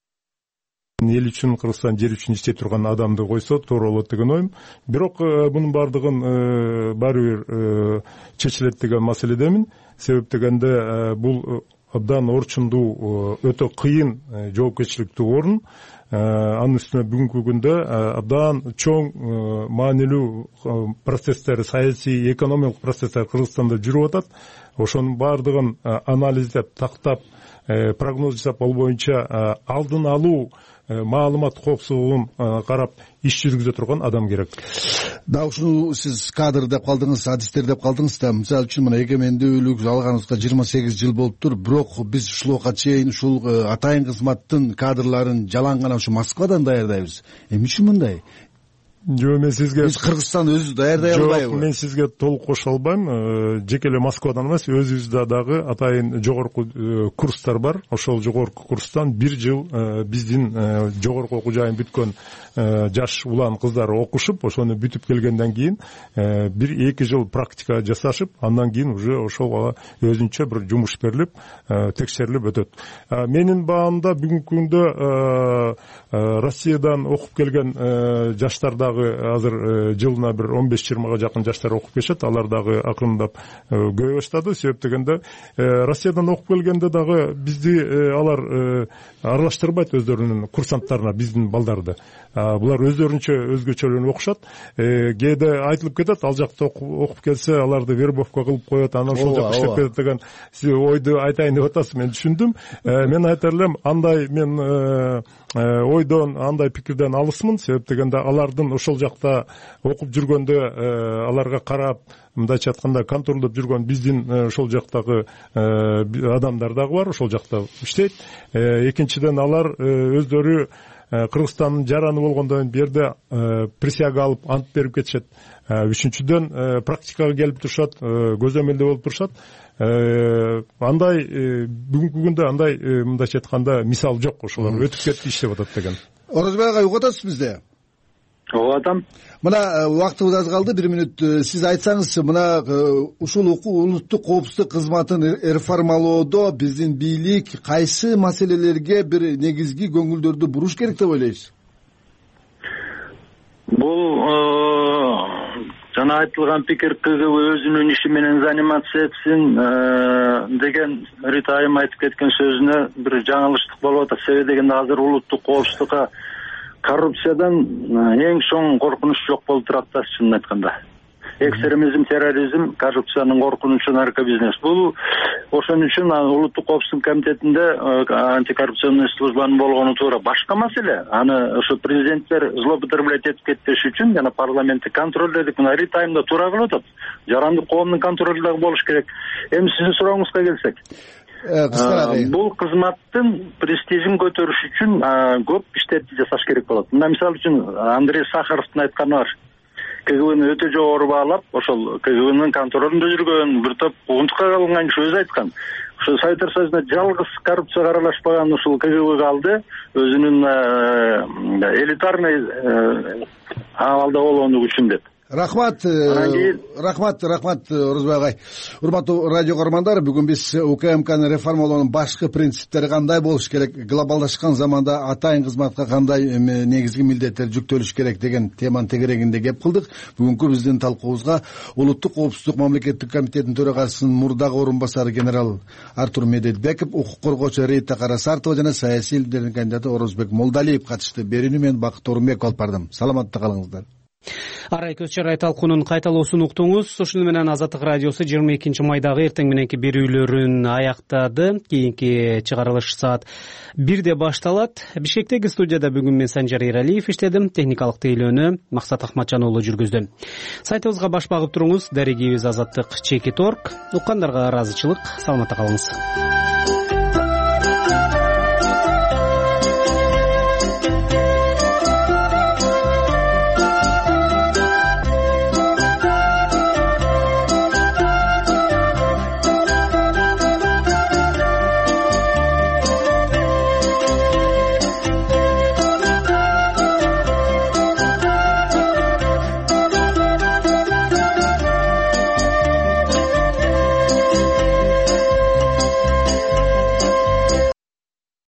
Speaker 10: эл үчүн, Кыргызстан жер үчүн иштей турган адамды койсо туура болот деген оюм. Бирок мунун бардыгын баары бир чечилет деген маселедемин. Себеп дегенде бул абдан орчундуу, өтө кыйын, жоопкерчиликтүү орун. Анын үстүнө бүгүнкү күндө абдан чоң маанилүү процесстер, саясий, экономикалык процесстер Кыргызстанда жүрүп атат. Ошонун бардыгын анализдеп, тактап, прогноз жасап, ал боюнча алдын алуу, маалымат коопсуздугун карап иш жүргүзө турган адам керек.
Speaker 21: Да, ушуну сиз кадр деп калдыңыз, адистер деп калдыңыз да. Мисалы үчүн мына эгемендүүлүк алганыбызга жыйырма сегиз жыл болуптур, бирок биз ушул убакка чейин ушул атайын кызматтын кадрларын жалаң гана ушу Москвадан даярдайбыз. Эмне үчүн мындай?
Speaker 10: Жок, мен сизге
Speaker 21: биз Кыргызстан өзү даярдай албайбы?
Speaker 10: Жок, мен сизге толук кошо албайм. Жеке эле Москвадан эмес, өзүбүздө дагы атайын жогорку курстар бар. Ошол жогорку курстан бир жыл биздин жогорку окуу жайын бүткөн жаш улан кыздар окушуп, ошону бүтүп келгенден кийин бир эки жыл практика жасашып, андан кийин уже ошого өзүнчө бир жумуш берилип, текшерилип өтөт. Менин баамда бүгүнкү күндө Россиядан окуп келген жаштарда азыр жылына бир он беш жыйырмага жакын жаштар окуп келишет. Алар дагы акырындап көбөйө баштады. Себеп дегенде Россиядан окуп келгенде дагы бизди алар аралаштырбайт өздөрүнүн курсанттарына, биздин балдарды. Булар өздөрүнчө өзгөчөлөнүп окушат. Кээде айтылып кетет, ал жакта окуп келсе аларды вербовка кылып коет, анан ошол жакта иштеп кетет деген ойду айтайын деп атасыз. Мен түшүндүм. Мен айтар элем, андай мен ойдон, андай пикирден алысмын. Себеп дегенде алардын ошол жакта окуп жүргөндө аларга карап, мындайча айтканда контролдоп жүргөн биздин ошол жактагы адамдар дагы бар, ошол жакта иштейт. Экинчиден алар өздөрү Кыргызстандын жараны болгондон бул жерде присяга алып ант берип кетишет. Үчүнчүдөн практикага келип турушат, көзөмөлдө болуп турушат. Андай бүгүнкү күндө андай мындайча айтканда мисал жок, ошолор өтүп кетти, иштеп атат деген.
Speaker 21: Оразбай ага угуп атасыз бизде?
Speaker 11: Угуп атам.
Speaker 21: Мына убактыбыз аз калды, бир мүнөт сиз айтсаңызчы, мына ушул улуттук коопсуздук кызматын реформалоодо биздин бийлик кайсы маселелерге бир негизги көңүлдөрдү буруш керек деп ойлойсуз?
Speaker 11: Бул жана айтылган пикир КГБ өзүнүн иши менен заниматься этсин деген Рита айым айтып кеткен сөзүнө бир жаңылыштык болуп атат. Себеби дегенде азыр улуттук коопсуздукка коррупциядан эң чоң коркунуч жок болуп турат да, чынын айтканда. Экстремизм, терроризм, коррупциянын коркунучу наркобизнес. Бул ошон үчүн улуттук коопсуздук комитетинде антикоррупционный службанын болгону туура. Башка маселе, аны ошо президенттер злоупотреблять этип кетпеш үчүн жана парламентти контролдедик. Мына Рита айымда туура кылып атат. Жарандык коомдун контролу дагы болуш керек. Эми сиздин сурооңузга келсек, бул кызматтын престижин көтөрүш үчүн көп иштерди жасаш керек болот. Мына мисалы үчүн Андрей Сахаровдун айтканы бар. КГБны өтө жогору баалап, ошол КГБнын контролунда жүргөн бир топ куугунтукка калынган киши өзү айткан. Ошо Советтер Союзунда жалгыз коррупцияга аралашпаган ушул КГБ калды, өзүнүн элитарный абалда болгондугу үчүн деп.
Speaker 21: Рахмат, рахмат, рахмат Орозбай агай. Урматтуу радио көрөрмандар, бүгүн биз УКМКны реформалоонун башкы принциптери кандай болуш керек, глобалдашкан заманда атайын кызматка кандай негизги милдеттер жүктөлүш керек деген теманын тегерегинде кеп кылдык. Бүгүнкү биздин талкуубузга Улуттук коопсуздук мамлекеттик комитетинин төрагасынын мурдагы орун басары генерал Артур Медетбеков, укук коргоочу Рита Карасартова жана саясий илимдердин кандидаты Орозбек Молдалиев катышты. Берүүнү мен Бакыт Орунбеков алып бардым. Саламатта калыңыздар. Арай көз чарай талкуунун кайталоосун уктуңуз. Ошону менен Азаттык радиосу жыйырма экинчи майдагы эртең мененки берүүлөрүн аяктады. Кийинки чыгарылыш саат бирде башталат. Бишкектеги студияда бүгүн мен Санжар Эралиев иштедим. Техникалык тейлөөнү Максат Ахматжан уулу жүргүздү. Сайтыбызга баш багып туруңуз. Дарегибиз Азаттык чекит точка орг. Уккандарга ыраазычылык. Саламатта калыңыз.